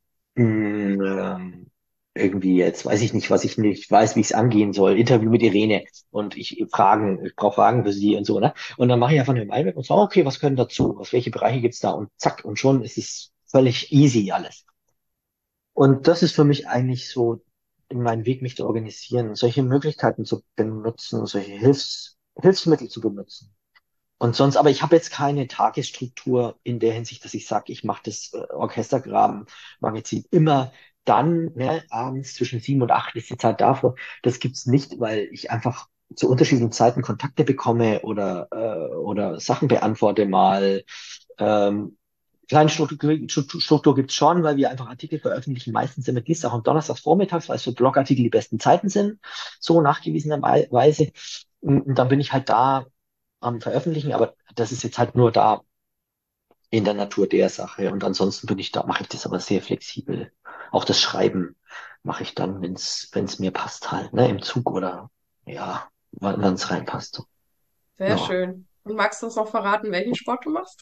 Hm, ähm, irgendwie jetzt weiß ich nicht, was ich nicht weiß, wie ich es angehen soll. Interview mit Irene und ich Fragen, ich brauche Fragen für sie und so, ne? Und dann mache ich einfach eine Mindmap und so, okay, was können dazu? Was, welche Bereiche gibt's da? Und zack, und schon ist es völlig easy alles. Und das ist für mich eigentlich so mein Weg, mich zu organisieren, solche Möglichkeiten zu benutzen, solche Hilfs Hilfsmittel zu benutzen. Und sonst, aber ich habe jetzt keine Tagesstruktur in der Hinsicht, dass ich sage, ich mache das äh, Orchestergraben-Magazin immer dann, ne, abends zwischen sieben und acht ist die Zeit dafür. Das gibt's nicht, weil ich einfach zu unterschiedlichen Zeiten Kontakte bekomme oder, äh, oder Sachen beantworte mal. Ähm, Kleine Struktur, Struktur Struktur gibt's schon, weil wir einfach Artikel veröffentlichen, meistens immer Dienstag und Donnerstag vormittags, weil es für Blogartikel die besten Zeiten sind, so nachgewiesenerweise. Und dann bin ich halt da am Veröffentlichen, aber das ist jetzt halt nur da in der Natur der Sache. Und ansonsten bin ich da, mache ich das aber sehr flexibel. Auch das Schreiben mache ich dann, wenn es wenn es mir passt halt, ne, im Zug oder ja, wann es reinpasst. Sehr Ja. schön. Und magst du uns noch verraten, welchen Sport du machst?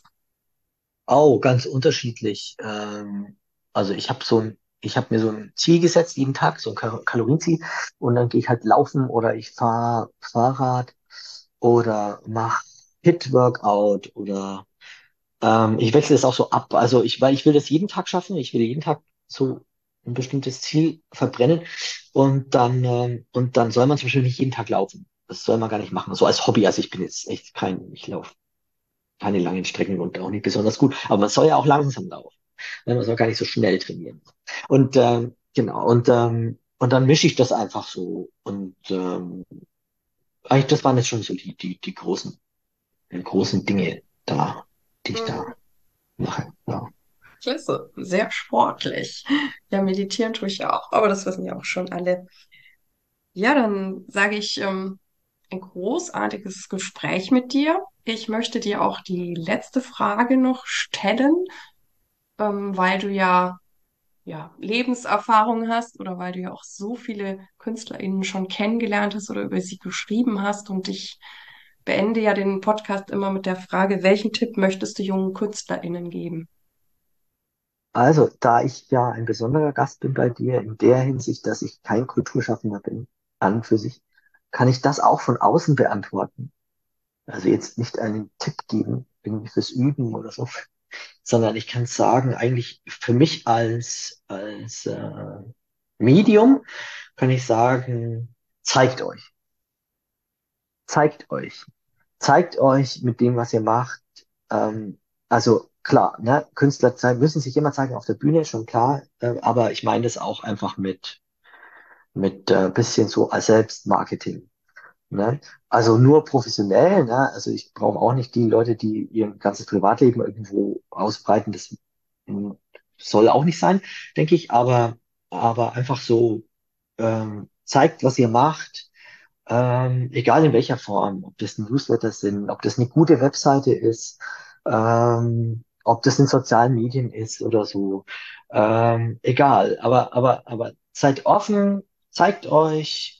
Oh, ganz unterschiedlich. Ähm, also ich habe so ein, ich habe mir so ein Ziel gesetzt jeden Tag, so ein Kal- Kalorienziel, und dann gehe ich halt laufen oder ich fahre Fahrrad oder mache Hit-Workout oder Ähm, ich wechsle es auch so ab. Also ich, weil ich will das jeden Tag schaffen. Ich will jeden Tag so ein bestimmtes Ziel verbrennen. Und dann, ähm, und dann soll man zum Beispiel nicht jeden Tag laufen. Das soll man gar nicht machen. So als Hobby. Also ich bin jetzt echt kein, ich laufe keine langen Strecken und auch nicht besonders gut. Aber man soll ja auch langsam laufen. Ne? Man soll gar nicht so schnell trainieren. Und ähm, genau. Und ähm, und dann mische ich das einfach so. Und ähm, eigentlich, das waren jetzt schon so die, die, die großen, die großen Dinge da, die ich Mhm. da mache. Ja. Klasse, sehr sportlich. Ja, meditieren tue ich ja auch, aber das wissen ja auch schon alle. Ja, dann sage ich ähm, ein großartiges Gespräch mit dir. Ich möchte dir auch die letzte Frage noch stellen, ähm, weil du ja, ja Lebenserfahrung hast oder weil du ja auch so viele KünstlerInnen schon kennengelernt hast oder über sie geschrieben hast. Und ich beende ja den Podcast immer mit der Frage, welchen Tipp möchtest du jungen KünstlerInnen geben? Also, da ich ja ein besonderer Gast bin bei dir, in der Hinsicht, dass ich kein Kulturschaffender bin, an und für sich, kann ich das auch von außen beantworten. Also jetzt nicht einen Tipp geben, irgendwie fürs Üben oder so, sondern ich kann sagen, eigentlich für mich als, als äh, Medium kann ich sagen, zeigt euch, zeigt euch, zeigt euch mit dem, was ihr macht. Ähm, also klar, ne, Künstler zeigen, müssen sich immer zeigen auf der Bühne, schon klar, äh, aber ich meine das auch einfach mit mit äh, bisschen so als Selbstmarketing. Ne? Also nur professionell, ne? Also ich brauche auch nicht die Leute, die ihr ganzes Privatleben irgendwo ausbreiten. Das mm, soll auch nicht sein, denke ich. Aber, aber einfach so ähm, zeigt, was ihr macht, ähm, egal in welcher Form. Ob das Newsletter sind, ob das eine gute Webseite ist, ähm, ob das in sozialen Medien ist oder so. Ähm, egal. Aber, aber, aber seid offen, zeigt euch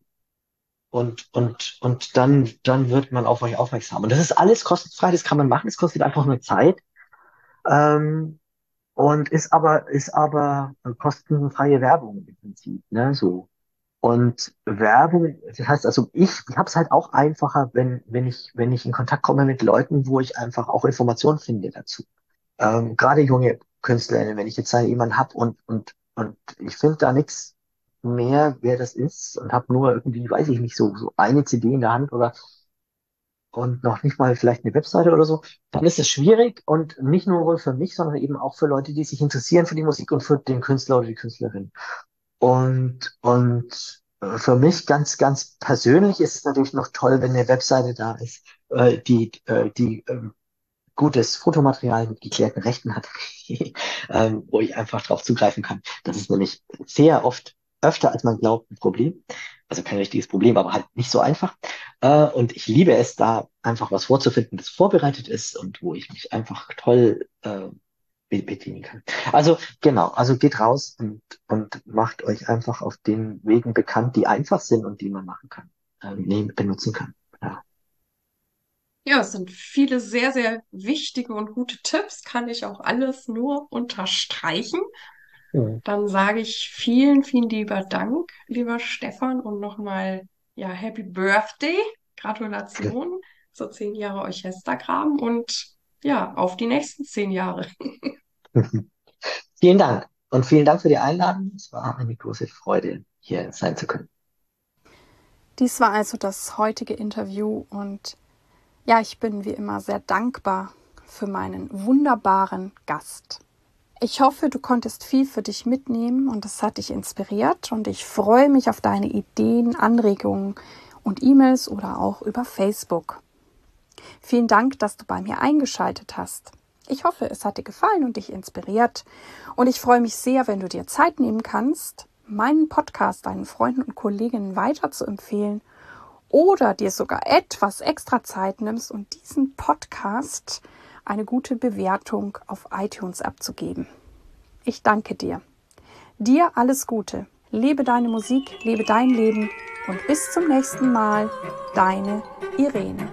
und, und, und dann, dann wird man auf euch aufmerksam. Und das ist alles kostenfrei, das kann man machen, es kostet einfach nur Zeit. Ähm, und ist aber, ist aber kostenfreie Werbung im Prinzip, ne, so. Und Werbung, das heißt also, ich, ich habe es halt auch einfacher, wenn, wenn ich, wenn ich in Kontakt komme mit Leuten, wo ich einfach auch Informationen finde dazu. Ähm, gerade junge KünstlerInnen, wenn ich jetzt da jemanden hab und, und, und ich finde da nichts mehr, wer das ist und habe nur irgendwie, weiß ich nicht, so, so eine C D in der Hand oder und noch nicht mal vielleicht eine Webseite oder so, dann ist es schwierig und nicht nur wohl für mich, sondern eben auch für Leute, die sich interessieren für die Musik und für den Künstler oder die Künstlerin. Und, und äh, für mich ganz, ganz persönlich ist es natürlich noch toll, wenn eine Webseite da ist, äh, die, äh, die ähm, gutes Fotomaterial mit geklärten Rechten hat, ähm, wo ich einfach drauf zugreifen kann. Das ist nämlich sehr oft, öfter als man glaubt, ein Problem. Also kein richtiges Problem, aber halt nicht so einfach. Äh, und ich liebe es, da einfach was vorzufinden, das vorbereitet ist und wo ich mich einfach toll äh, be- bedienen kann. Also genau, also geht raus und, und macht euch einfach auf den Wegen bekannt, die einfach sind und die man machen kann, äh, nehmen, benutzen kann. Ja. Ja, es sind viele sehr, sehr wichtige und gute Tipps, kann ich auch alles nur unterstreichen. Mhm. Dann sage ich vielen, vielen lieber Dank, lieber Stefan, und nochmal, ja, Happy Birthday, Gratulation, so zehn Jahre Orchestergraben und ja, auf die nächsten zehn Jahre. Vielen Dank und vielen Dank für die Einladung. Es war eine große Freude, hier sein zu können. Dies war also das heutige Interview und ja, ich bin wie immer sehr dankbar für meinen wunderbaren Gast. Ich hoffe, du konntest viel für dich mitnehmen und es hat dich inspiriert und ich freue mich auf deine Ideen, Anregungen und E-Mails oder auch über Facebook. Vielen Dank, dass du bei mir eingeschaltet hast. Ich hoffe, es hat dir gefallen und dich inspiriert und ich freue mich sehr, wenn du dir Zeit nehmen kannst, meinen Podcast deinen Freunden und Kolleginnen weiter zu empfehlen oder dir sogar etwas extra Zeit nimmst und diesen Podcast eine gute Bewertung auf iTunes abzugeben. Ich danke dir. Dir alles Gute. Lebe deine Musik, lebe dein Leben und bis zum nächsten Mal. Deine Irene.